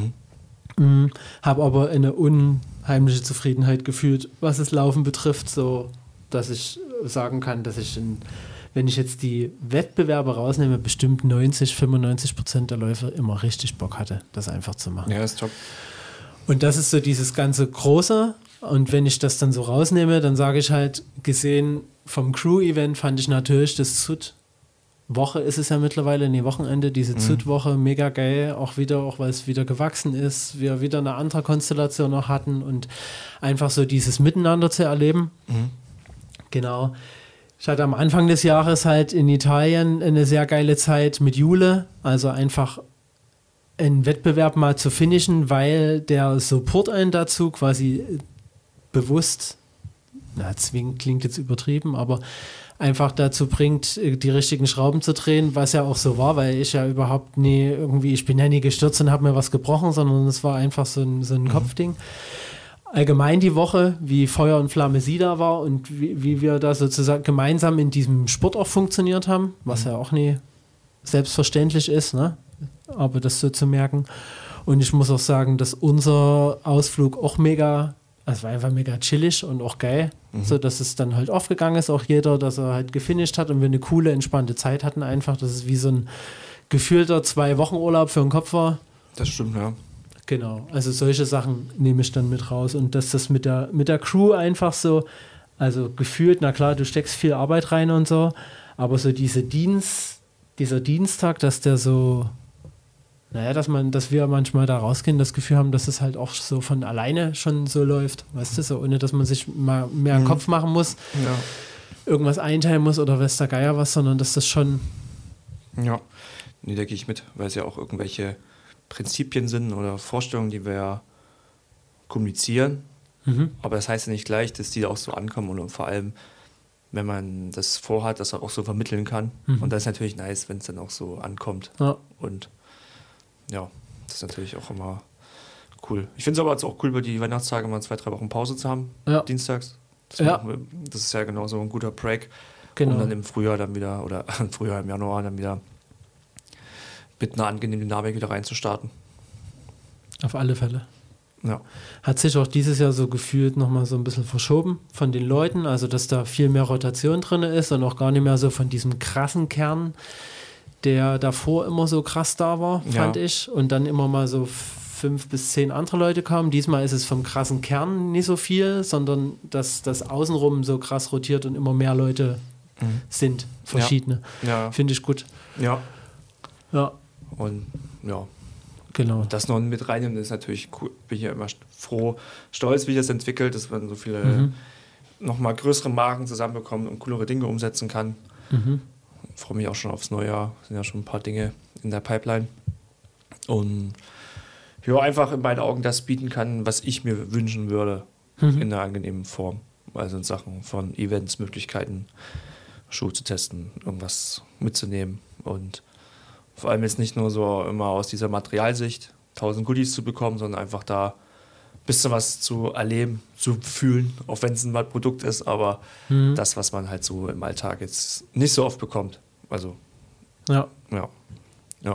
Habe aber eine unheimliche Zufriedenheit gefühlt, was das Laufen betrifft, so dass ich sagen kann, dass ich, wenn ich jetzt die Wettbewerbe rausnehme, bestimmt 90-95% der Läufer immer richtig Bock hatte, das einfach zu machen. Ja, das ist top. Und das ist so dieses ganze Große. Und wenn ich das dann so rausnehme, dann sage ich halt, gesehen vom Crew-Event fand ich natürlich das Woche ist es ja mittlerweile, Wochenende, diese Zut-Woche, mega geil, auch weil es wieder gewachsen ist, wir wieder eine andere Konstellation noch hatten und einfach so dieses Miteinander zu erleben. Genau. Ich hatte am Anfang des Jahres halt in Italien eine sehr geile Zeit mit Jule, also einfach einen Wettbewerb mal zu finishen, weil der Support einen dazu quasi bewusst, zwingend klingt jetzt übertrieben, aber einfach dazu bringt, die richtigen Schrauben zu drehen, was ja auch so war, weil ich ja überhaupt nie irgendwie, ich bin ja nie gestürzt und habe mir was gebrochen, sondern es war einfach so ein Kopfding. Allgemein die Woche, wie Feuer und Flamme sie da war und wie wir da sozusagen gemeinsam in diesem Sport auch funktioniert haben, was ja auch nie selbstverständlich ist, ne? Aber das so zu merken. Und ich muss auch sagen, dass unser Ausflug auch es war einfach mega chillig und auch geil, so dass es dann halt aufgegangen ist, auch jeder, dass er halt gefinisht hat und wir eine coole, entspannte Zeit hatten einfach, dass es wie so ein gefühlter 2-Wochen-Urlaub für den Kopf war. Das stimmt, ja. Genau, also solche Sachen nehme ich dann mit raus und dass das mit der Crew einfach so, also gefühlt, na klar, du steckst viel Arbeit rein und so, aber so dieser Dienstag, dass der so, dass wir manchmal da rausgehen, das Gefühl haben, dass es halt auch so von alleine schon so läuft, weißt du, so ohne dass man sich mal mehr einen Kopf machen muss, irgendwas einteilen muss oder weiß der Geier was, sondern dass das schon... Ja, nee, da gehe ich mit, weil es ja auch irgendwelche Prinzipien sind oder Vorstellungen, die wir ja kommunizieren, aber das heißt ja nicht gleich, dass die auch so ankommen und vor allem, wenn man das vorhat, dass man auch so vermitteln kann und das ist natürlich nice, wenn es dann auch so ankommt und ja, das ist natürlich auch immer cool. Ich finde es aber jetzt auch cool, über die Weihnachtstage mal 2-3 Wochen Pause zu haben, dienstags. Das ist ja genau so ein guter Break, um dann im Frühjahr dann wieder, oder im Januar dann wieder mit einer angenehmen Dynamik wieder reinzustarten. Auf alle Fälle. Ja. Hat sich auch dieses Jahr so gefühlt nochmal so ein bisschen verschoben von den Leuten, also dass da viel mehr Rotation drin ist und auch gar nicht mehr so von diesem krassen Kern, der davor immer so krass da war, fand ich. Und dann immer mal so 5 bis 10 andere Leute kamen. Diesmal ist es vom krassen Kern nicht so viel, sondern dass das Außenrum so krass rotiert und immer mehr Leute sind, verschiedene. Ja. Finde ich gut. Ja. Ja. Und ja. Genau. Das noch mit reinnehmen, ist natürlich cool. Bin ich ja immer froh, stolz, wie das entwickelt, dass man so viele nochmal größere Marken zusammenbekommt und coolere Dinge umsetzen kann. Freue mich auch schon aufs neue Jahr. Sind ja schon ein paar Dinge in der Pipeline. Und ja, einfach in meinen Augen das bieten kann, was ich mir wünschen würde, in einer angenehmen Form. Also in Sachen von Events, Möglichkeiten, Schuhe zu testen, irgendwas mitzunehmen und vor allem jetzt nicht nur so immer aus dieser Materialsicht 1000 Goodies zu bekommen, sondern einfach da ein bisschen was zu erleben, zu fühlen, auch wenn es ein Produkt ist, aber das, was man halt so im Alltag jetzt nicht so oft bekommt. Also, ja. Ja.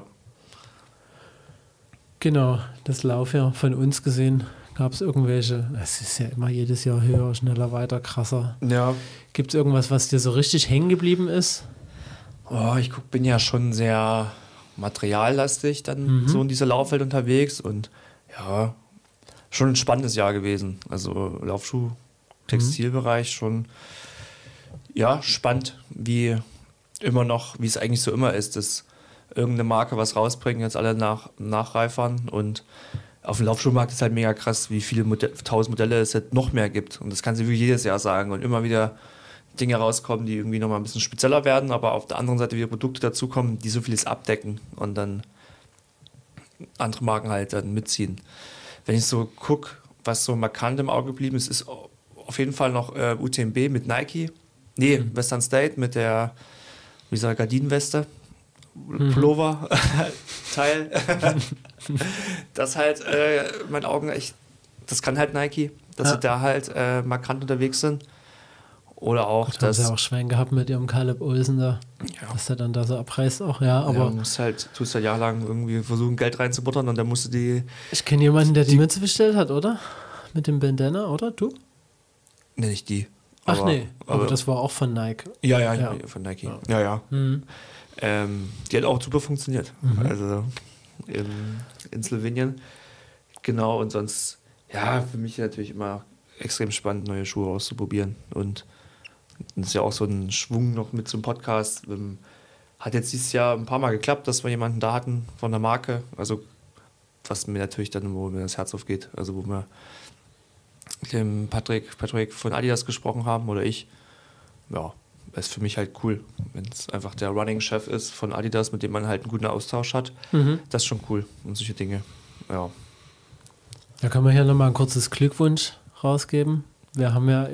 Genau, das Laufjahr von uns gesehen, gab es irgendwelche, es ist ja immer jedes Jahr höher, schneller, weiter, krasser. Ja. Gibt es irgendwas, was dir so richtig hängen geblieben ist? Oh, ich bin ja schon sehr materiallastig dann so in dieser Laufwelt unterwegs und ja, schon ein spannendes Jahr gewesen. Also Laufschuh, Textilbereich schon, ja, spannend, wie es eigentlich so immer ist, dass irgendeine Marke was rausbringen, jetzt alle nachreifern und auf dem Laufschuhmarkt ist halt mega krass, wie viele 1000 Modelle es jetzt noch mehr gibt und das kann sie wirklich jedes Jahr sagen und immer wieder Dinge rauskommen, die irgendwie nochmal ein bisschen spezieller werden, aber auf der anderen Seite wieder Produkte dazukommen, die so vieles abdecken und dann andere Marken halt dann mitziehen. Wenn ich so gucke, was so markant im Auge geblieben ist, ist auf jeden Fall noch UTMB mit Nike. Nee, Western State mit der, wie sagt Gardinenweste, Pullover-Teil. Das halt in meinen Augen echt, das kann halt Nike, dass sie da halt markant unterwegs sind. Oder auch das. Haben sie ja auch Schwein gehabt mit ihrem Caleb Olsen da, dass der dann da so abreißt auch, aber... Ja, tust halt jahrelang irgendwie versuchen, Geld reinzubuttern und dann musst du die... Ich kenne jemanden, der die Mütze bestellt hat, oder? Mit dem Bandana, oder? Du? Nee, nicht die. Ach nee, aber das war auch von Nike. Ja, von Nike. Ja. Die hat auch super funktioniert. Also in Slowenien. Genau, und sonst, ja, für mich natürlich immer extrem spannend, neue Schuhe auszuprobieren. Und das ist ja auch so ein Schwung noch mit zum Podcast. Hat jetzt dieses Jahr ein paar Mal geklappt, dass wir jemanden da hatten von der Marke. Also, was mir natürlich dann, wo mir das Herz aufgeht. Also, wo wir mit dem Patrick von Adidas gesprochen haben oder ich. Ja, ist für mich halt cool, wenn es einfach der Running-Chef ist von Adidas, mit dem man halt einen guten Austausch hat. Das ist schon cool und solche Dinge. Ja. Da können wir hier nochmal ein kurzes Glückwunsch rausgeben. Wir haben ja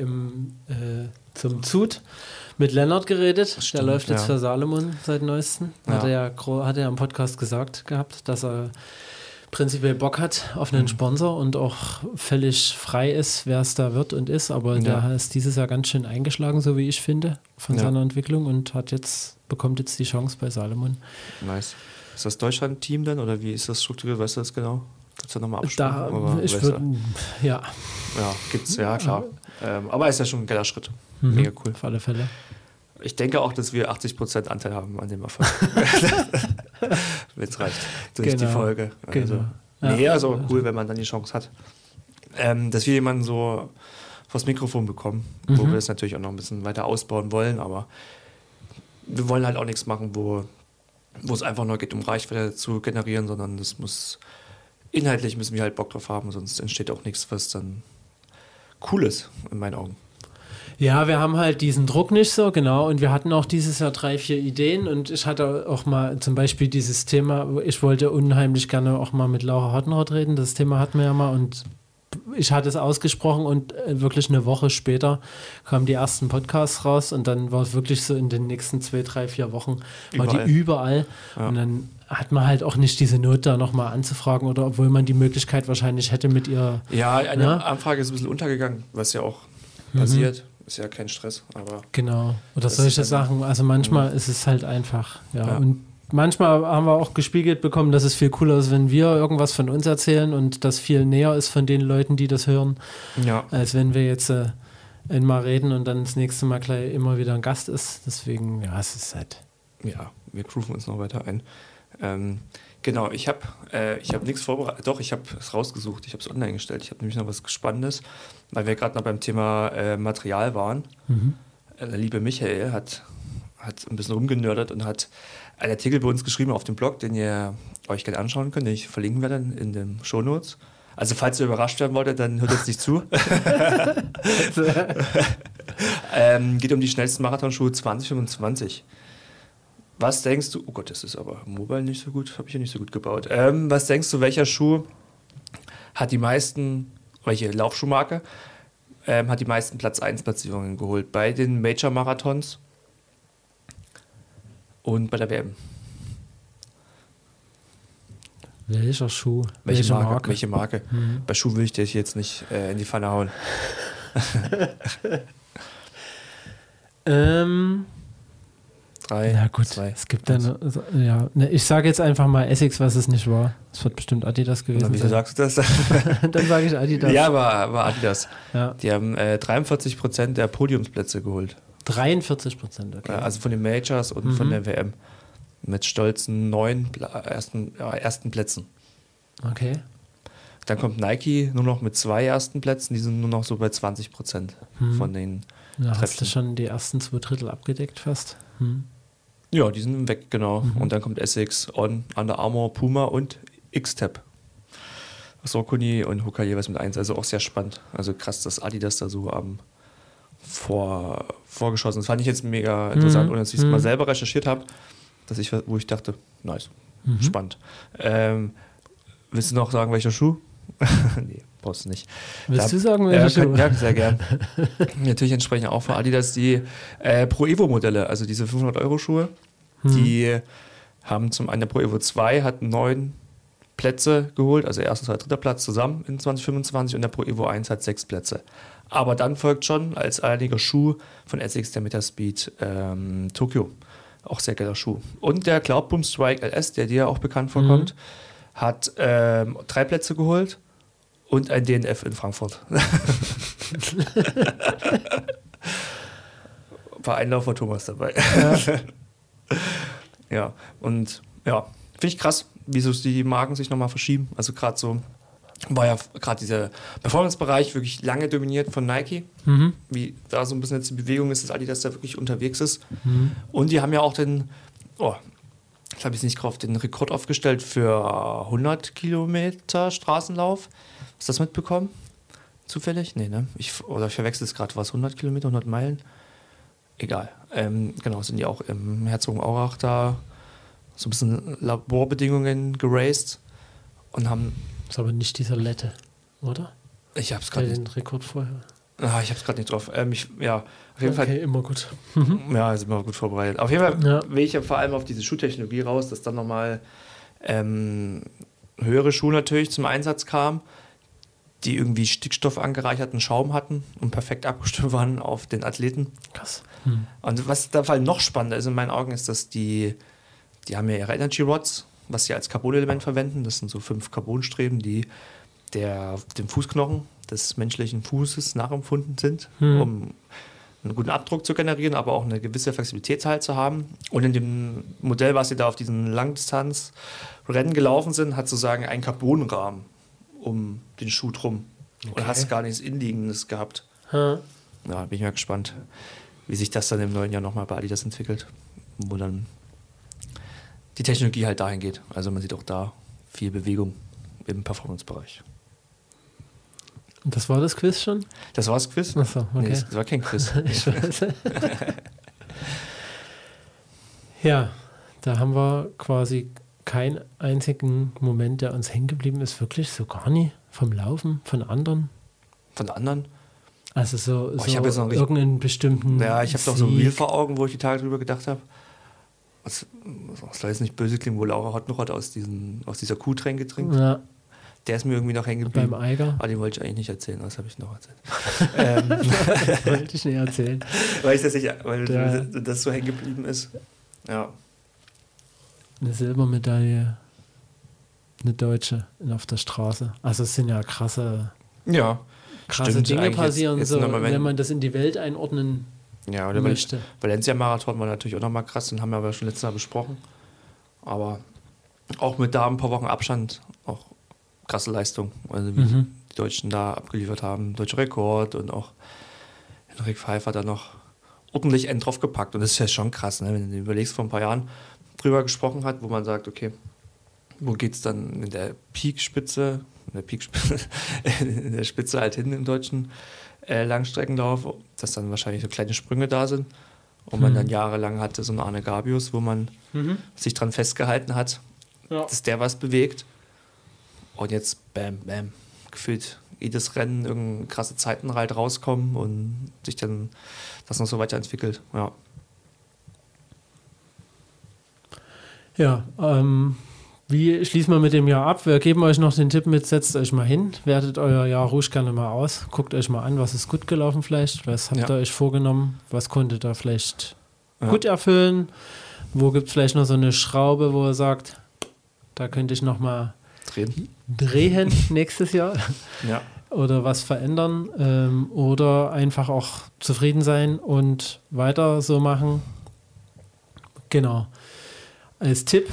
zum Zut mit Lennart geredet. Stimmt, der läuft jetzt für Salomon seit neuestem. Hat er ja im Podcast gesagt gehabt, dass er prinzipiell Bock hat auf einen Sponsor und auch völlig frei ist, wer es da wird und ist. Aber der ist dieses Jahr ganz schön eingeschlagen, so wie ich finde, von seiner Entwicklung und bekommt jetzt die Chance bei Salomon. Nice. Ist das Deutschland-Team dann oder wie ist das strukturiert? Weißt du das genau? Kannst du nochmal abstimmen? Ja, gibt's, ja klar. Aber ist ja schon ein geiler Schritt. Mega cool. Auf alle Fälle. Ich denke auch, dass wir 80% Anteil haben an dem Erfolg. Wenn es reicht. Durch die Folge. Also, also cool, wenn man dann die Chance hat. Dass wir jemanden so vors Mikrofon bekommen, wo wir das natürlich auch noch ein bisschen weiter ausbauen wollen, aber wir wollen halt auch nichts machen, wo es einfach nur geht, um Reichweite zu generieren, sondern inhaltlich müssen wir halt Bock drauf haben, sonst entsteht auch nichts, was dann cool ist, in meinen Augen. Ja, wir haben halt diesen Druck nicht so, genau. Und wir hatten auch dieses Jahr 3, 4 Ideen. Und ich hatte auch mal zum Beispiel dieses Thema, ich wollte unheimlich gerne auch mal mit Laura Hottenrott reden. Das Thema hatten wir ja mal und ich hatte es ausgesprochen und wirklich eine Woche später kamen die ersten Podcasts raus und dann war es wirklich so in den nächsten 2, 3, 4 Wochen war die überall. Ja. Und dann hat man halt auch nicht diese Not, da nochmal anzufragen oder obwohl man die Möglichkeit wahrscheinlich hätte mit ihr. Ja, eine Anfrage ist ein bisschen untergegangen, was ja auch passiert. Ist ja kein Stress, aber... Genau. Oder solche Sachen. Also manchmal ist es halt einfach. Ja. Und manchmal haben wir auch gespiegelt bekommen, dass es viel cooler ist, wenn wir irgendwas von uns erzählen und das viel näher ist von den Leuten, die das hören, als wenn wir jetzt einmal reden und dann das nächste Mal gleich immer wieder ein Gast ist. Deswegen, ja, es ist halt... Ja, wir grooven uns noch weiter ein. Genau, ich habe nichts vorbereitet. Doch, ich habe es rausgesucht. Ich habe es online gestellt. Ich habe nämlich noch was Spannendes, weil wir gerade noch beim Thema Material waren. Der liebe Michael hat ein bisschen rumgenördert und hat einen Artikel bei uns geschrieben auf dem Blog, den ihr euch gerne anschauen könnt, den ich verlinken werde in den Shownotes. Also falls ihr überrascht werden wolltet, dann hört jetzt nicht zu. Geht um die schnellsten Marathonschuhe 2025. Was denkst du, oh Gott, das ist aber mobile nicht so gut, habe ich ja nicht so gut gebaut. Was denkst du, welcher Schuh hat die meisten, welche Laufschuhmarke hat die meisten Platz 1 Platzierungen geholt bei den Major Marathons und bei der WM? Welcher Schuh? Welche Marke? Welche Marke? Bei Schuh will ich dich jetzt nicht in die Pfanne hauen. Ja gut, 2, es gibt dann, ja, ich sage jetzt einfach mal Essex, was es nicht war. Es wird bestimmt Adidas gewesen sein. Wieso sagst du das? Dann sage ich Adidas. Ja, war Adidas. Ja. Die haben 43% der Podiumsplätze geholt. 43%, okay. Also von den Majors und von der WM. Mit stolzen 9 ersten Plätzen. Okay. Dann kommt Nike nur noch mit 2 ersten Plätzen, die sind nur noch so bei 20% von den Ja, hast du schon die ersten 2 Drittel abgedeckt fast? Ja, die sind weg, genau. Und dann kommt Essex, On, Under Armour, Puma und X-Tab. Saucony und Hoka jeweils mit 1, also auch sehr spannend. Also krass, dass Adidas da so vorgeschossen ist. Das fand ich jetzt mega interessant, ohne dass ich es mal selber recherchiert habe, wo ich dachte, nice, spannend. Willst du noch sagen, welcher Schuh? Nee, brauchst du nicht. Willst du sagen, welcher Schuh? Ja, sehr gern. Natürlich entsprechen auch für Adidas die Pro Evo Modelle, also diese 500-Euro-Schuhe. Die haben zum einen der Pro Evo 2 hat 9 Plätze geholt, also erster, zweiter, dritter Platz zusammen in 2025 und der Pro Evo 1 hat 6 Plätze. Aber dann folgt schon als alleiniger Schuh von Essex der Metaspeed Tokyo. Auch sehr geiler Schuh. Und der Cloudboom Strike LS, der dir auch bekannt vorkommt, hat 3 Plätze geholt und ein DNF in Frankfurt. War Einläufer Thomas dabei. Ja, und ja, finde ich krass, wie so die Marken sich nochmal verschieben. Also gerade so war ja gerade dieser Performance-Bereich wirklich lange dominiert von Nike. Wie da so ein bisschen jetzt die Bewegung ist, dass Adidas da wirklich unterwegs ist. Und die haben ja auch den Rekord aufgestellt für 100 Kilometer Straßenlauf. Hast du das mitbekommen? Zufällig? Nee, ne? Ich verwechsel es gerade. War es 100 Kilometer, 100 Meilen? Egal. Genau, sind die auch im Herzogenaurach da so ein bisschen Laborbedingungen geraced und haben... Das ist aber nicht dieser Lette, oder? Ich hab's gerade nicht. Den Rekord vorher. Ich hab's gerade nicht drauf. Auf jeden Fall. Immer gut. Ja, ist immer gut vorbereitet. Auf jeden Fall will ich ja vor allem auf diese Schuhtechnologie raus, dass dann nochmal höhere Schuhe natürlich zum Einsatz kamen, die irgendwie Stickstoff angereicherten Schaum hatten und perfekt abgestimmt waren auf den Athleten. Krass. Und was da Fall noch spannender ist in meinen Augen, ist, dass die haben ja ihre Energy Rods, was sie als Carbonelement verwenden. Das sind so 5 Carbonstreben, die dem Fußknochen des menschlichen Fußes nachempfunden sind, um einen guten Abdruck zu generieren, aber auch eine gewisse Flexibilität halt zu haben. Und in dem Modell, was sie da auf diesen Langdistanzrennen gelaufen sind, hat sozusagen einen Carbonrahmen um den Schuh drum. Okay. Und hast gar nichts Inliegendes gehabt. Ja, bin ich mal gespannt, wie sich das dann im neuen Jahr nochmal bei Adidas entwickelt, wo dann die Technologie halt dahin geht. Also man sieht auch da viel Bewegung im Performance-Bereich. Und das war das Quiz schon? Das war das Quiz? Ach so, okay. Nee, das war kein Quiz. Ich weiß. Ja, da haben wir quasi keinen einzigen Moment, der uns hängen geblieben ist. Wirklich so gar nie vom Laufen, von anderen. Von anderen? Also so ich habe jetzt noch irgendeinen bestimmten Ja, ich habe doch so ein Reel vor Augen, wo ich die Tage drüber gedacht habe. Was soll jetzt nicht böse klingen, wo Laura Hottenrott aus dieser Kuhtränke trinkt. Ja. Der ist mir irgendwie noch hängen geblieben. Beim Eiger? Aber den wollte ich eigentlich nicht erzählen, was habe ich noch erzählt? Wollte ich nicht erzählen. Weil das so hängen geblieben ist. Ja. eine Silbermedaille, eine deutsche auf der Straße. Also es sind ja krasse Dinge passieren, so, wenn man das in die Welt einordnen möchte. Valencia-Marathon war natürlich auch nochmal krass, den haben wir aber schon letztes Mal besprochen. Aber auch mit da ein paar Wochen Abstand auch krasse Leistung. Also wie die Deutschen da abgeliefert haben. Deutscher Rekord und auch Henrik Pfeiffer da noch ordentlich einen drauf gepackt. Und das ist ja schon krass, ne? Wenn du überlegst, vor ein paar Jahren drüber gesprochen hat, wo man sagt, okay, wo geht es dann in der Peakspitze, in der Spitze halt hin im deutschen Langstreckenlauf, dass dann wahrscheinlich so kleine Sprünge da sind. Und man dann jahrelang hatte so einen Arne Gabius, wo man sich dran festgehalten hat, dass der was bewegt. Und jetzt bam, bam, gefühlt jedes Rennen irgendeine krasse Zeiten halt rauskommen und sich dann das noch so weiterentwickelt. Ja, wie schließen wir mit dem Jahr ab? Wir geben euch noch den Tipp mit, setzt euch mal hin, wertet euer Jahr Rouge gerne mal aus, guckt euch mal an, was ist gut gelaufen vielleicht, was habt ihr euch vorgenommen, was konntet ihr vielleicht gut erfüllen, wo gibt es vielleicht noch so eine Schraube, wo ihr sagt, da könnte ich noch mal drehen nächstes Jahr oder was verändern oder einfach auch zufrieden sein und weiter so machen. Genau. Als Tipp.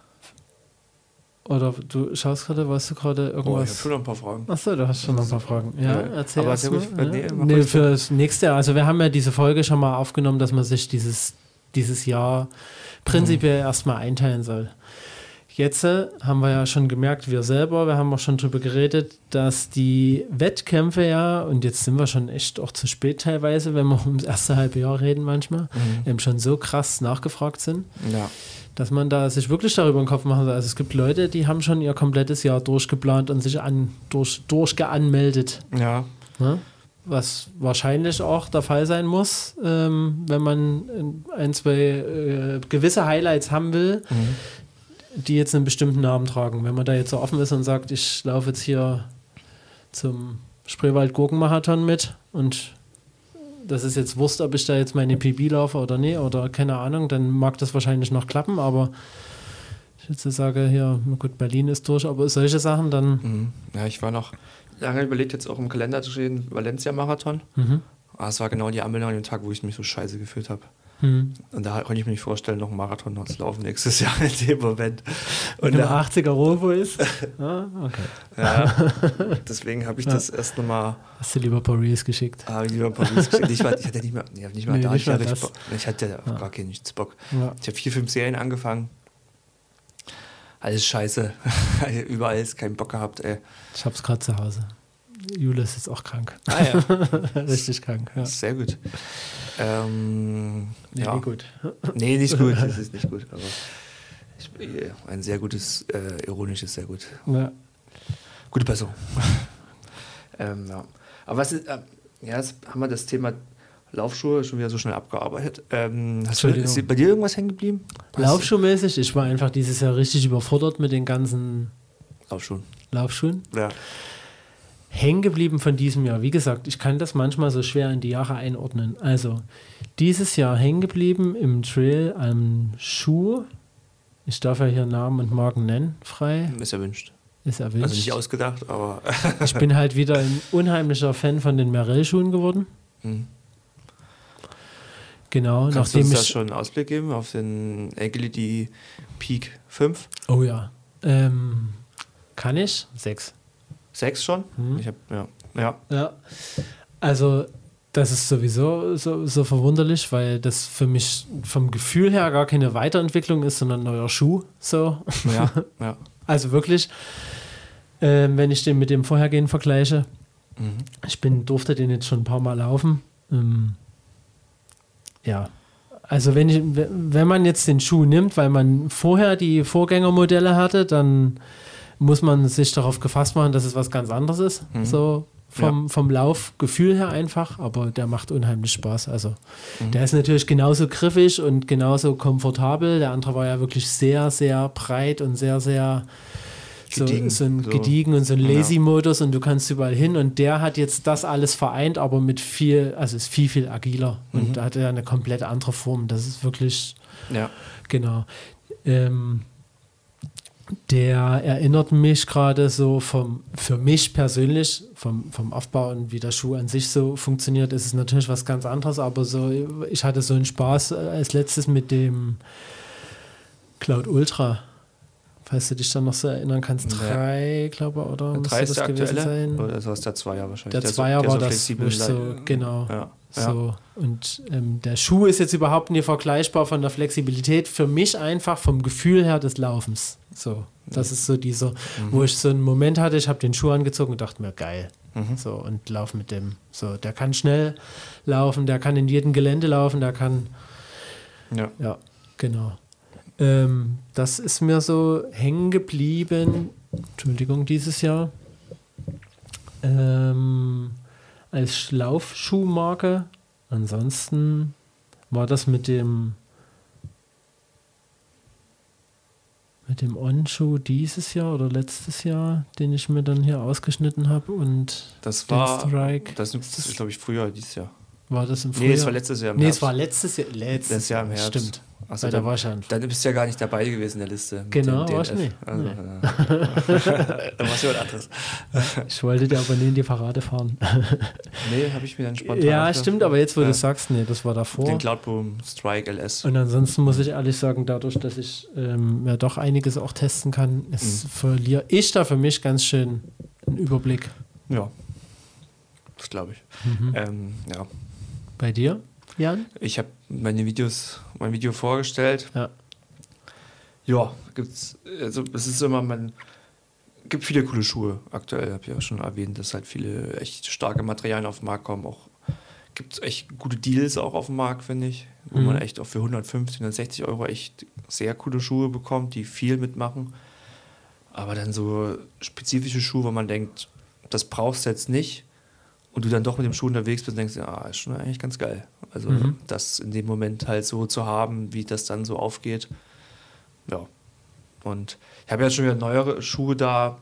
Oder du schaust gerade, weißt du gerade irgendwas? Ich habe schon noch ein paar Fragen. Achso, du hast schon noch ein paar Fragen. Ja, erzähl aber erst mal. Für das nächste Jahr. Also wir haben ja diese Folge schon mal aufgenommen, dass man sich dieses Jahr prinzipiell erstmal einteilen soll. Jetzt haben wir ja schon gemerkt, wir haben auch schon drüber geredet, dass die Wettkämpfe und jetzt sind wir schon echt auch zu spät teilweise, wenn wir ums erste halbe Jahr reden manchmal, eben schon so krass nachgefragt sind. Ja. Dass man da sich wirklich darüber den Kopf machen soll. Also es gibt Leute, die haben schon ihr komplettes Jahr durchgeplant und sich durchgeanmeldet. Ja. Was wahrscheinlich auch der Fall sein muss, wenn man zwei gewisse Highlights haben will, die jetzt einen bestimmten Namen tragen. Wenn man da jetzt so offen ist und sagt, ich laufe jetzt hier zum Spreewald-Gurken-Marathon mit und das ist jetzt Wurst, ob ich da jetzt meine PB laufe oder nee, oder keine Ahnung, dann mag das wahrscheinlich noch klappen, aber ich jetzt sage hier, gut, Berlin ist durch, aber solche Sachen dann... Ja, ich war noch lange überlegt, jetzt auch im Kalender zu stehen, Valencia-Marathon. Aber es war genau die Anmeldung an dem Tag, wo ich mich so scheiße gefühlt habe. Und da konnte ich mir nicht vorstellen, noch einen Marathon noch zu laufen nächstes Jahr in dem Moment. Und der 80er Rovo ist? Okay. Ja, deswegen habe ich das erst nochmal... Hast du lieber Paris geschickt? Lieber Paris geschickt. Ich hatte nicht mal da. Ich hatte gar keinen Bock. Ja. Ich habe 4-5 Serien angefangen. Alles scheiße. Überall ist keinen Bock gehabt, ey. Ich hab's gerade zu Hause. Jule ist jetzt auch krank. Richtig krank. Ja. Sehr gut. Nicht gut. Nee, nicht gut. Das ist nicht gut. Aber ein sehr gutes, ironisches, sehr gut. Ja. Gute Person. Aber was ist, jetzt haben wir das Thema Laufschuhe schon wieder so schnell abgearbeitet. Ist bei dir irgendwas hängen geblieben? Laufschuhmäßig? Ich war einfach dieses Jahr richtig überfordert mit den ganzen Laufschuhen. Ja. Hängen geblieben von diesem Jahr. Wie gesagt, ich kann das manchmal so schwer in die Jahre einordnen. Also, dieses Jahr hängen geblieben im Trail am Schuh. Ich darf ja hier Namen und Marken nennen, frei. Ist erwünscht. Ist erwünscht. Also nicht ausgedacht, aber... Ich bin halt wieder ein unheimlicher Fan von den Merrell-Schuhen geworden. Genau. Kannst du uns da schon einen Ausblick geben auf den Agility Peak 5? Oh ja. Kann ich? 6. 6 schon? Ich hab, ja. Also das ist sowieso so verwunderlich, weil das für mich vom Gefühl her gar keine Weiterentwicklung ist, sondern ein neuer Schuh. So. Ja. Also wirklich, wenn ich den mit dem vorhergehenden vergleiche, ich durfte den jetzt schon ein paar Mal laufen. Ja. Also wenn man jetzt den Schuh nimmt, weil man vorher die Vorgängermodelle hatte, dann muss man sich darauf gefasst machen, dass es was ganz anderes ist. So vom Laufgefühl her einfach, aber der macht unheimlich Spaß. Also der ist natürlich genauso griffig und genauso komfortabel. Der andere war ja wirklich sehr, sehr breit und sehr, sehr gediegen und so ein Lazy-Modus und du kannst überall hin und der hat jetzt das alles vereint, aber mit ist viel agiler und da hat er eine komplett andere Form. Das ist wirklich, genau. der erinnert mich gerade so für mich persönlich, vom Aufbau und wie der Schuh an sich so funktioniert, ist es natürlich was ganz anderes, aber so, ich hatte so einen Spaß als letztes mit dem Cloud Ultra. Falls du dich dann noch so erinnern kannst, 3, glaube ich, oder? Der 3 ist der aktuelle? Sein? Oder ist das der 2er wahrscheinlich? Der 2er war das, wo ich so, genau. Ja. So. Und der Schuh ist jetzt überhaupt nicht vergleichbar von der Flexibilität. Für mich einfach vom Gefühl her des Laufens. So, das ist so dieser, wo ich so einen Moment hatte, ich habe den Schuh angezogen und dachte mir, geil. So, und lauf mit dem. So, der kann schnell laufen, der kann in jedem Gelände laufen, der kann. Ja, genau. Das ist mir so hängen geblieben, Entschuldigung, dieses Jahr, als Laufschuhmarke. Ansonsten war das mit dem On-Schuh dieses Jahr oder letztes Jahr, den ich mir dann hier ausgeschnitten habe und das war, Strike. Das ist, glaube ich, früher dieses Jahr. War das im Frühjahr? Nee, es war letztes Jahr im Herbst. Es war letztes Jahr im Herbst. Stimmt. Achso, dann bist du ja gar nicht dabei gewesen in der Liste. Genau, war ich nicht. Also, nee. Dann machst du was anderes. Ich wollte dir aber nie in die Parade fahren. Nee, habe ich mir dann spontan. Ja, stimmt, aber jetzt, wo du sagst, nee, das war davor. Den Cloudboom Strike LS. Und ansonsten muss ich ehrlich sagen, dadurch, dass ich ja doch einiges auch testen kann, verliere ich da für mich ganz schön einen Überblick. Ja, das glaube ich. Ja. Bei dir, Jan? Ich habe mein Video vorgestellt. Ja, es ist immer, gibt viele coole Schuhe aktuell, habe ich ja schon erwähnt, dass halt viele echt starke Materialien auf den Markt kommen. Gibt es echt gute Deals auch auf dem Markt, finde ich, wo man echt auch für 150, 160 Euro echt sehr coole Schuhe bekommt, die viel mitmachen. Aber dann so spezifische Schuhe, wo man denkt, das brauchst du jetzt nicht, und du dann doch mit dem Schuh unterwegs bist und denkst, ja, ist schon eigentlich ganz geil. Also das in dem Moment halt so zu haben, wie das dann so aufgeht. Ja. Und ich habe jetzt schon wieder neuere Schuhe da,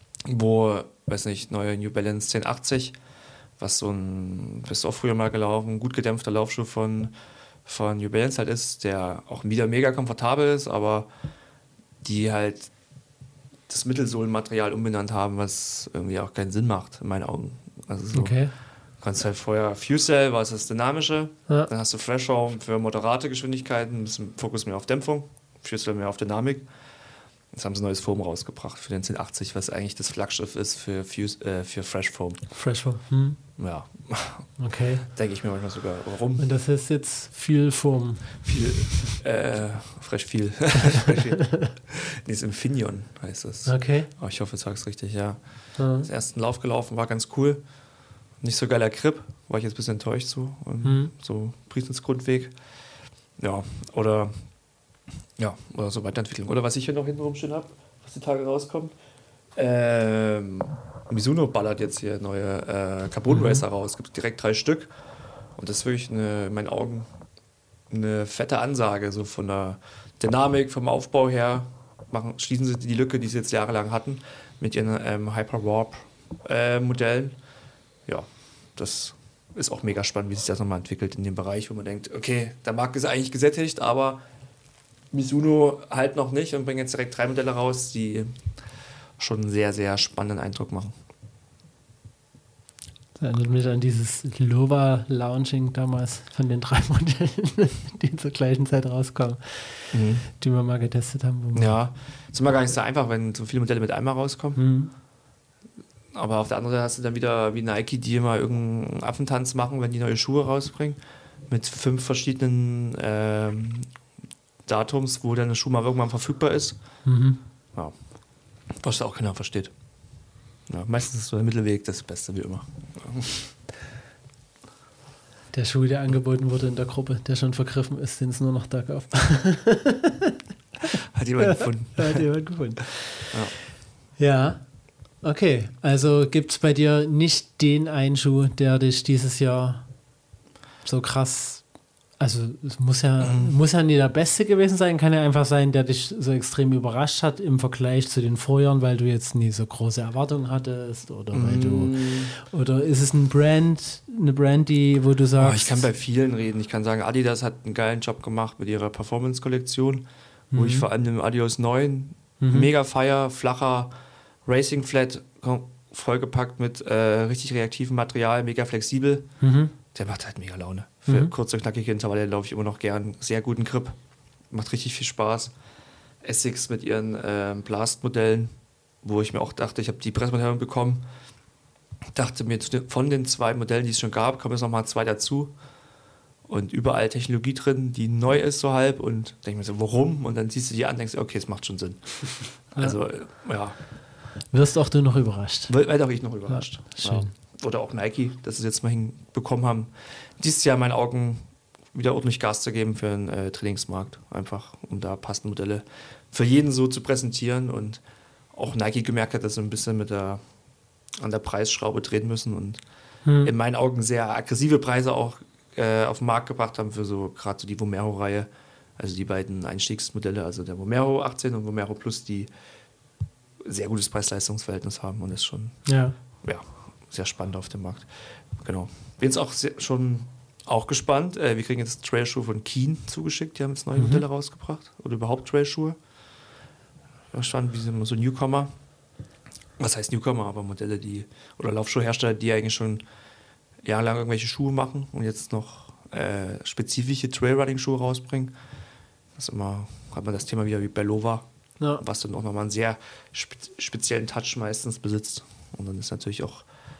neue New Balance 1080, bist du auch früher mal gelaufen, gut gedämpfter Laufschuh von New Balance halt ist, der auch wieder mega komfortabel ist, aber die halt das Mittelsohlenmaterial umbenannt haben, was irgendwie auch keinen Sinn macht, in meinen Augen. Also so, okay. Du kannst halt vorher FuseCell, war es das Dynamische, dann hast du Freshhome für moderate Geschwindigkeiten, ein bisschen Fokus mehr auf Dämpfung, FuseCell mehr auf Dynamik. Jetzt haben sie ein neues Foam rausgebracht für den 1080, was eigentlich das Flaggschiff ist für Fresh Foam. Fresh Foam, Ja. Okay. Denke ich mir manchmal sogar, warum? Und das ist jetzt viel Foam. Fresh viel. Nee, ist Infineon heißt das. Okay. Aber ich hoffe, ich sage es richtig, ja. Den ersten Lauf gelaufen, war ganz cool. Nicht so geiler Grip, war ich jetzt ein bisschen enttäuscht so. So Priesnitzgrundweg. Ja, oder so Weiterentwicklung. Oder was ich hier noch hinten rumstehen habe, was die Tage rauskommt. Mizuno ballert jetzt hier neue Carbon Racer raus. Es gibt direkt 3 Stück. Und das ist wirklich in meinen Augen eine fette Ansage. So von der Dynamik, vom Aufbau her. Schließen sie die Lücke, die sie jetzt jahrelang hatten, mit ihren Hyper-Warp-Modellen. Ja, das ist auch mega spannend, wie sich das nochmal entwickelt in dem Bereich, wo man denkt, okay, der Markt ist eigentlich gesättigt, aber Mizuno halt noch nicht und bringen jetzt direkt 3 Modelle raus, die schon einen sehr, sehr spannenden Eindruck machen. Das erinnert mich an dieses Lova-Launching damals von den 3 Modellen, die zur gleichen Zeit rauskommen, die wir mal getestet haben. Ja, ist immer gar nicht so einfach, wenn so viele Modelle mit einmal rauskommen. Aber auf der anderen Seite hast du dann wieder wie Nike, die immer irgendeinen Affentanz machen, wenn die neue Schuhe rausbringen, mit 5 verschiedenen Datums, wo dann der Schuh mal irgendwann verfügbar ist. Ja. Was auch keiner versteht. Ja, meistens ist so der Mittelweg das Beste, wie immer. Ja. Der Schuh, der angeboten wurde in der Gruppe, der schon vergriffen ist, den es nur noch da gab. Hat jemand gefunden. Hat jemand gefunden. Ja. Okay, also gibt es bei dir nicht den einen Schuh, der dich dieses Jahr so krass, also es muss ja nie der Beste gewesen sein, kann ja einfach sein, der dich so extrem überrascht hat im Vergleich zu den Vorjahren, weil du jetzt nie so große Erwartungen hattest oder oder ist es eine Brand, wo du sagst... ich kann bei vielen reden. Ich kann sagen, Adidas hat einen geilen Job gemacht mit ihrer Performance-Kollektion, wo ich vor allem im Adios 9 Mega Fire, flacher Racing Flat, vollgepackt mit richtig reaktivem Material, mega flexibel. Der macht halt mega Laune. Für kurze, knackige Intervalle laufe ich immer noch gern. Sehr guten Grip. Macht richtig viel Spaß. Essex mit ihren Blast-Modellen, wo ich mir auch dachte, ich habe die Pressmitteilung bekommen. Dachte mir, von den 2 Modellen, die es schon gab, kommen jetzt nochmal 2 dazu. Und überall Technologie drin, die neu ist so halb. Und denke mir so, warum? Und dann siehst du die an und denkst, okay, es macht schon Sinn. Also, ja. Wirst auch du noch überrascht. Werde auch ich noch überrascht. Ja, schön. Ja. Oder auch Nike, dass sie es jetzt mal hinbekommen haben, dieses Jahr in meinen Augen wieder ordentlich Gas zu geben für einen Trainingsmarkt. Einfach, um da passende Modelle für jeden so zu präsentieren. Und auch Nike gemerkt hat, dass sie ein bisschen an der Preisschraube drehen müssen und in meinen Augen sehr aggressive Preise auch auf den Markt gebracht haben für so gerade so die Vomero-Reihe. Also die beiden Einstiegsmodelle, also der Vomero 18 und Vomero Plus, die sehr gutes Preis-Leistungs-Verhältnis haben und ist schon sehr spannend auf dem Markt. Genau. Bin jetzt auch schon gespannt. Wir kriegen jetzt Trailschuhe von Keen zugeschickt. Die haben jetzt neue Modelle rausgebracht. Oder überhaupt Trailschuhe. Spannend, wie sind so Newcomer. Was heißt Newcomer? Aber Modelle, oder Laufschuhhersteller, die eigentlich schon jahrelang irgendwelche Schuhe machen und jetzt noch spezifische Trailrunning-Schuhe rausbringen. Hat man das Thema wieder wie Belova, was dann auch nochmal einen sehr speziellen Touch meistens besitzt. Und dann ist natürlich auch,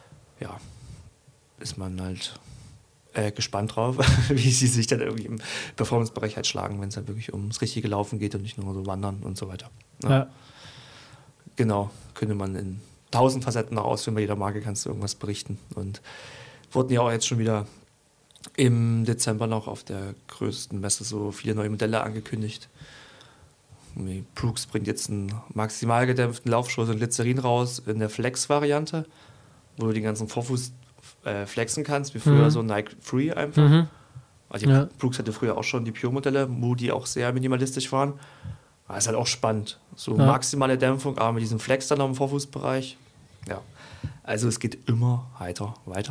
ist man halt gespannt drauf, wie sie sich dann irgendwie im Performance-Bereich halt schlagen, wenn es halt wirklich ums richtige Laufen geht und nicht nur so Wandern und so weiter. Ja. Genau, könnte man in 1000 Facetten noch ausführen, bei jeder Marke kannst du irgendwas berichten. Und wurden ja auch jetzt schon wieder im Dezember noch auf der größten Messe so viele neue Modelle angekündigt. Brooks bringt jetzt einen maximal gedämpften Laufschuh, so ein Glycerin raus in der Flex-Variante, wo du den ganzen Vorfuß flexen kannst, wie früher so Nike Free einfach. Also Brooks hatte früher auch schon die Pure-Modelle, wo die auch sehr minimalistisch waren. Aber ist halt auch spannend. So maximale Dämpfung, aber mit diesem Flex dann noch im Vorfußbereich. Ja. Also es geht immer weiter.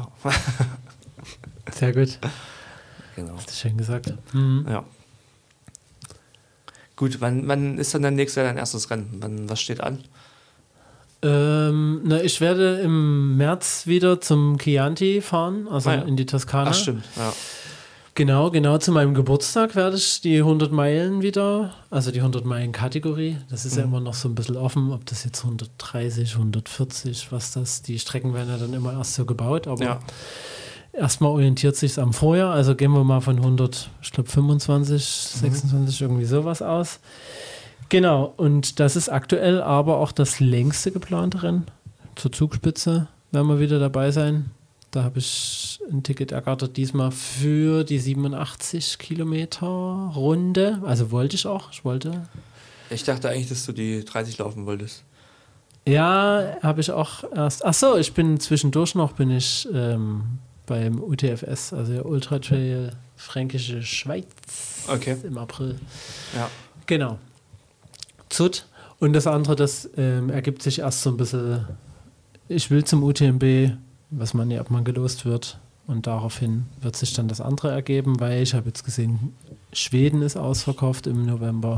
Sehr gut. Genau. Hast du schön gesagt. Ja. Gut, wann ist dann dein erstes Rennen? Was steht an? Ich werde im März wieder zum Chianti fahren, also in die Toskana. Ach, stimmt, ja. Genau zu meinem Geburtstag werde ich die 100 Meilen wieder, also die 100 Meilen Kategorie. Das ist ja immer noch so ein bisschen offen, ob das jetzt 130, 140, die Strecken werden ja dann immer erst so gebaut, aber erstmal orientiert sich es am Vorjahr, also gehen wir mal von 125, 26, irgendwie sowas aus. Genau, und das ist aktuell aber auch das längste geplante Rennen. Zur Zugspitze werden wir wieder dabei sein. Da habe ich ein Ticket ergattert, diesmal für die 87 Kilometer Runde. Also wollte ich auch. Ich dachte eigentlich, dass du die 30 laufen wolltest. Ja, habe ich auch erst. Achso, ich bin zwischendurch beim UTFS, also der Ultra Trail Fränkische Schweiz im April. Ja. Genau. Zut. Und das andere, das ergibt sich erst so ein bisschen. Ich will zum UTMB, was man ja, ob man gelost wird. Und daraufhin wird sich dann das andere ergeben, weil ich habe jetzt gesehen, Schweden ist ausverkauft im November.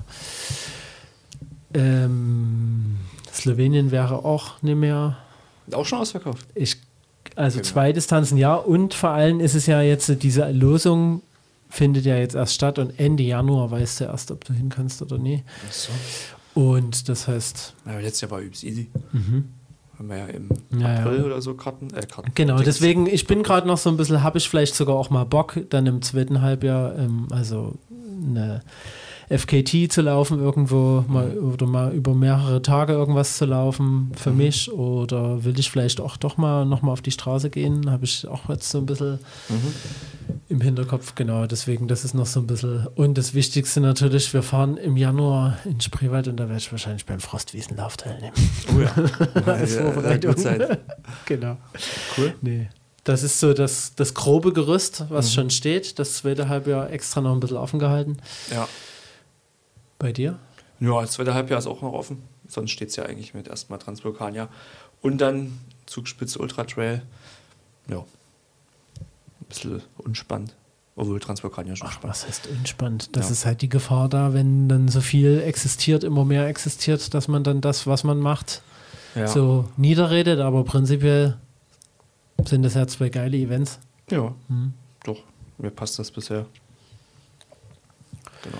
Slowenien wäre auch nicht mehr. Auch schon ausverkauft? Also 2 Distanzen, ja. Und vor allem ist es ja jetzt, diese Losung findet ja jetzt erst statt und Ende Januar weißt du erst, ob du hin kannst oder nie. Ach so. Und das heißt... Ja, letztes Jahr war übelst easy. Haben wir ja im April oder so Karten. Genau, deswegen, ich bin gerade noch so ein bisschen, habe ich vielleicht sogar auch mal Bock, dann im zweiten Halbjahr, also eine FKT zu laufen irgendwo oder mal über mehrere Tage irgendwas zu laufen für mich, oder will ich vielleicht auch doch mal nochmal auf die Straße gehen, habe ich auch jetzt so ein bisschen im Hinterkopf, genau, deswegen, das ist noch so ein bisschen, und das Wichtigste natürlich, wir fahren im Januar in Spreewald und da werde ich wahrscheinlich beim Frostwiesenlauf teilnehmen. Oh ja. Als Vorbereitung. Genau. Cool. Nee. Das ist so das grobe Gerüst, was schon steht. Das zweite Halbjahr extra noch ein bisschen offen gehalten. Ja. Bei dir? Ja, das zweite Halbjahr ist auch noch offen. Sonst steht es ja eigentlich mit erstmal Transvulkania. Und dann Zugspitze Ultra Trail. Ja. Ein bisschen unspannend. Obwohl Transvulkan ja schon spannend. Was heißt unspannend? Das ist halt die Gefahr da, wenn dann so viel existiert, immer mehr existiert, dass man dann das, was man macht, so niederredet. Aber prinzipiell sind das ja 2 geile Events. Ja, doch. Mir passt das bisher. Genau.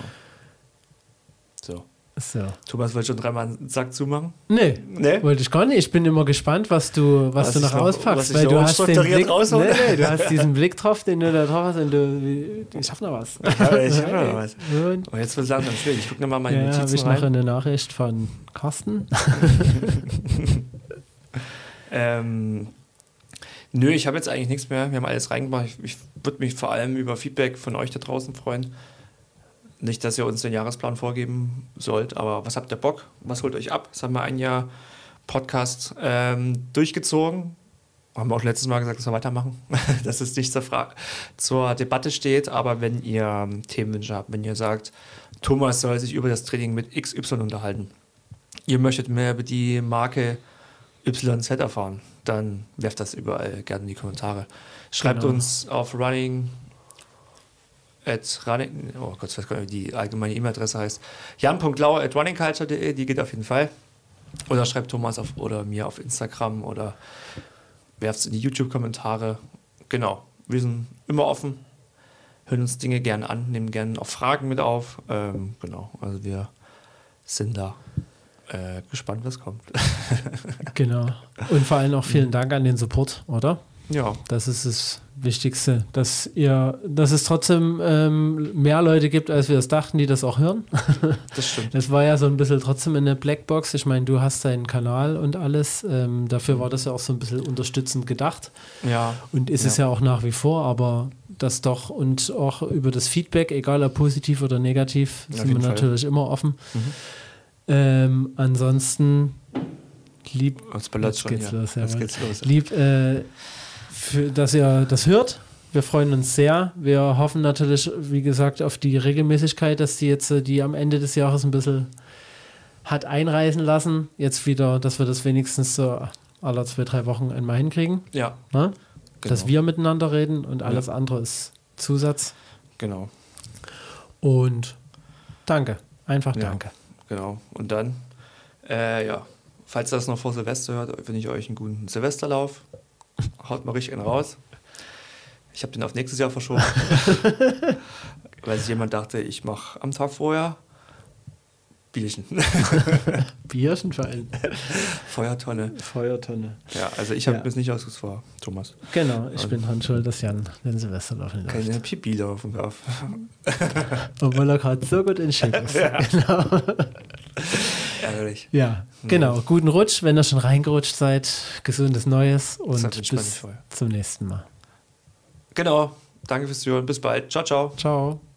So. Thomas, wollte schon 3-mal einen Sack zumachen? Nee, wollte ich gar nicht. Ich bin immer gespannt, was du noch auspackst. Weil du hast den Blick, du hast diesen Blick drauf, den du da drauf hast und ich hab noch was. Ja, ich hab noch was. Und jetzt wird es langsam schwierig. Ich gucke nochmal meine Notizen rein. Habe ich noch eine Nachricht von Carsten? Nö, ich habe jetzt eigentlich nichts mehr. Wir haben alles reingemacht. Ich würde mich vor allem über Feedback von euch da draußen freuen. Nicht, dass ihr uns den Jahresplan vorgeben sollt, aber was habt ihr Bock? Was holt euch ab? Das haben wir ein Jahr Podcast durchgezogen. Haben wir auch letztes Mal gesagt, dass wir weitermachen. Dass es nicht zur Debatte steht, aber wenn ihr Themenwünsche habt, wenn ihr sagt, Thomas soll sich über das Training mit XY unterhalten, ihr möchtet mehr über die Marke YZ erfahren, dann werft das überall gerne in die Kommentare. Schreibt uns auf oh Gott, ich weiß gar nicht, wie die allgemeine E-Mail-Adresse heißt. jan.lauer@runningculture.de, die geht auf jeden Fall. Oder schreibt Thomas oder mir auf Instagram oder werft es in die YouTube-Kommentare. Genau, wir sind immer offen, hören uns Dinge gerne an, nehmen gerne auch Fragen mit auf. Genau, also wir sind da gespannt, was kommt. Genau. Und vor allem auch vielen Dank an den Support, oder? Ja. Das ist das Wichtigste, dass es trotzdem mehr Leute gibt, als wir es dachten, die das auch hören. Das stimmt. Das war ja so ein bisschen trotzdem eine Blackbox. Ich meine, du hast deinen Kanal und alles. Dafür war das ja auch so ein bisschen unterstützend gedacht. Ja. Und ist es ja auch nach wie vor, aber das doch und auch über das Feedback, egal ob positiv oder negativ, sind wir natürlich immer offen. Ansonsten lieb. Jetzt geht's los. Lieb, dass ihr das hört. Wir freuen uns sehr. Wir hoffen natürlich, wie gesagt, auf die Regelmäßigkeit, dass die jetzt die am Ende des Jahres ein bisschen hat einreißen lassen. Jetzt wieder, dass wir das wenigstens so alle 2-3 Wochen einmal hinkriegen. Ja. Na? Genau. Dass wir miteinander reden und alles andere ist Zusatz. Genau. Und danke. Einfach danke. Genau. Und dann, falls ihr das noch vor Silvester hört, wünsche ich euch einen guten Silvesterlauf. Haut mal richtig einen raus. Ich habe den auf nächstes Jahr verschoben. Weil sich jemand dachte, ich mache am Tag vorher Bierchen. Bierchen vor allem. Feuertonne. Ja, also ich habe mir nicht ausgesucht vor, Thomas. Genau, ich bin dran schuld, dass Jan den Silvesterlauf läuft. Keine Pipi-Laufen darf. Obwohl er gerade so gut in Shape ist. Ja. Genau. Ärgerlich. Ja, genau. Guten Rutsch, wenn ihr schon reingerutscht seid. Gesundes Neues und bis zum nächsten Mal. Genau. Danke fürs Zuhören. Bis bald. Ciao, ciao. Ciao.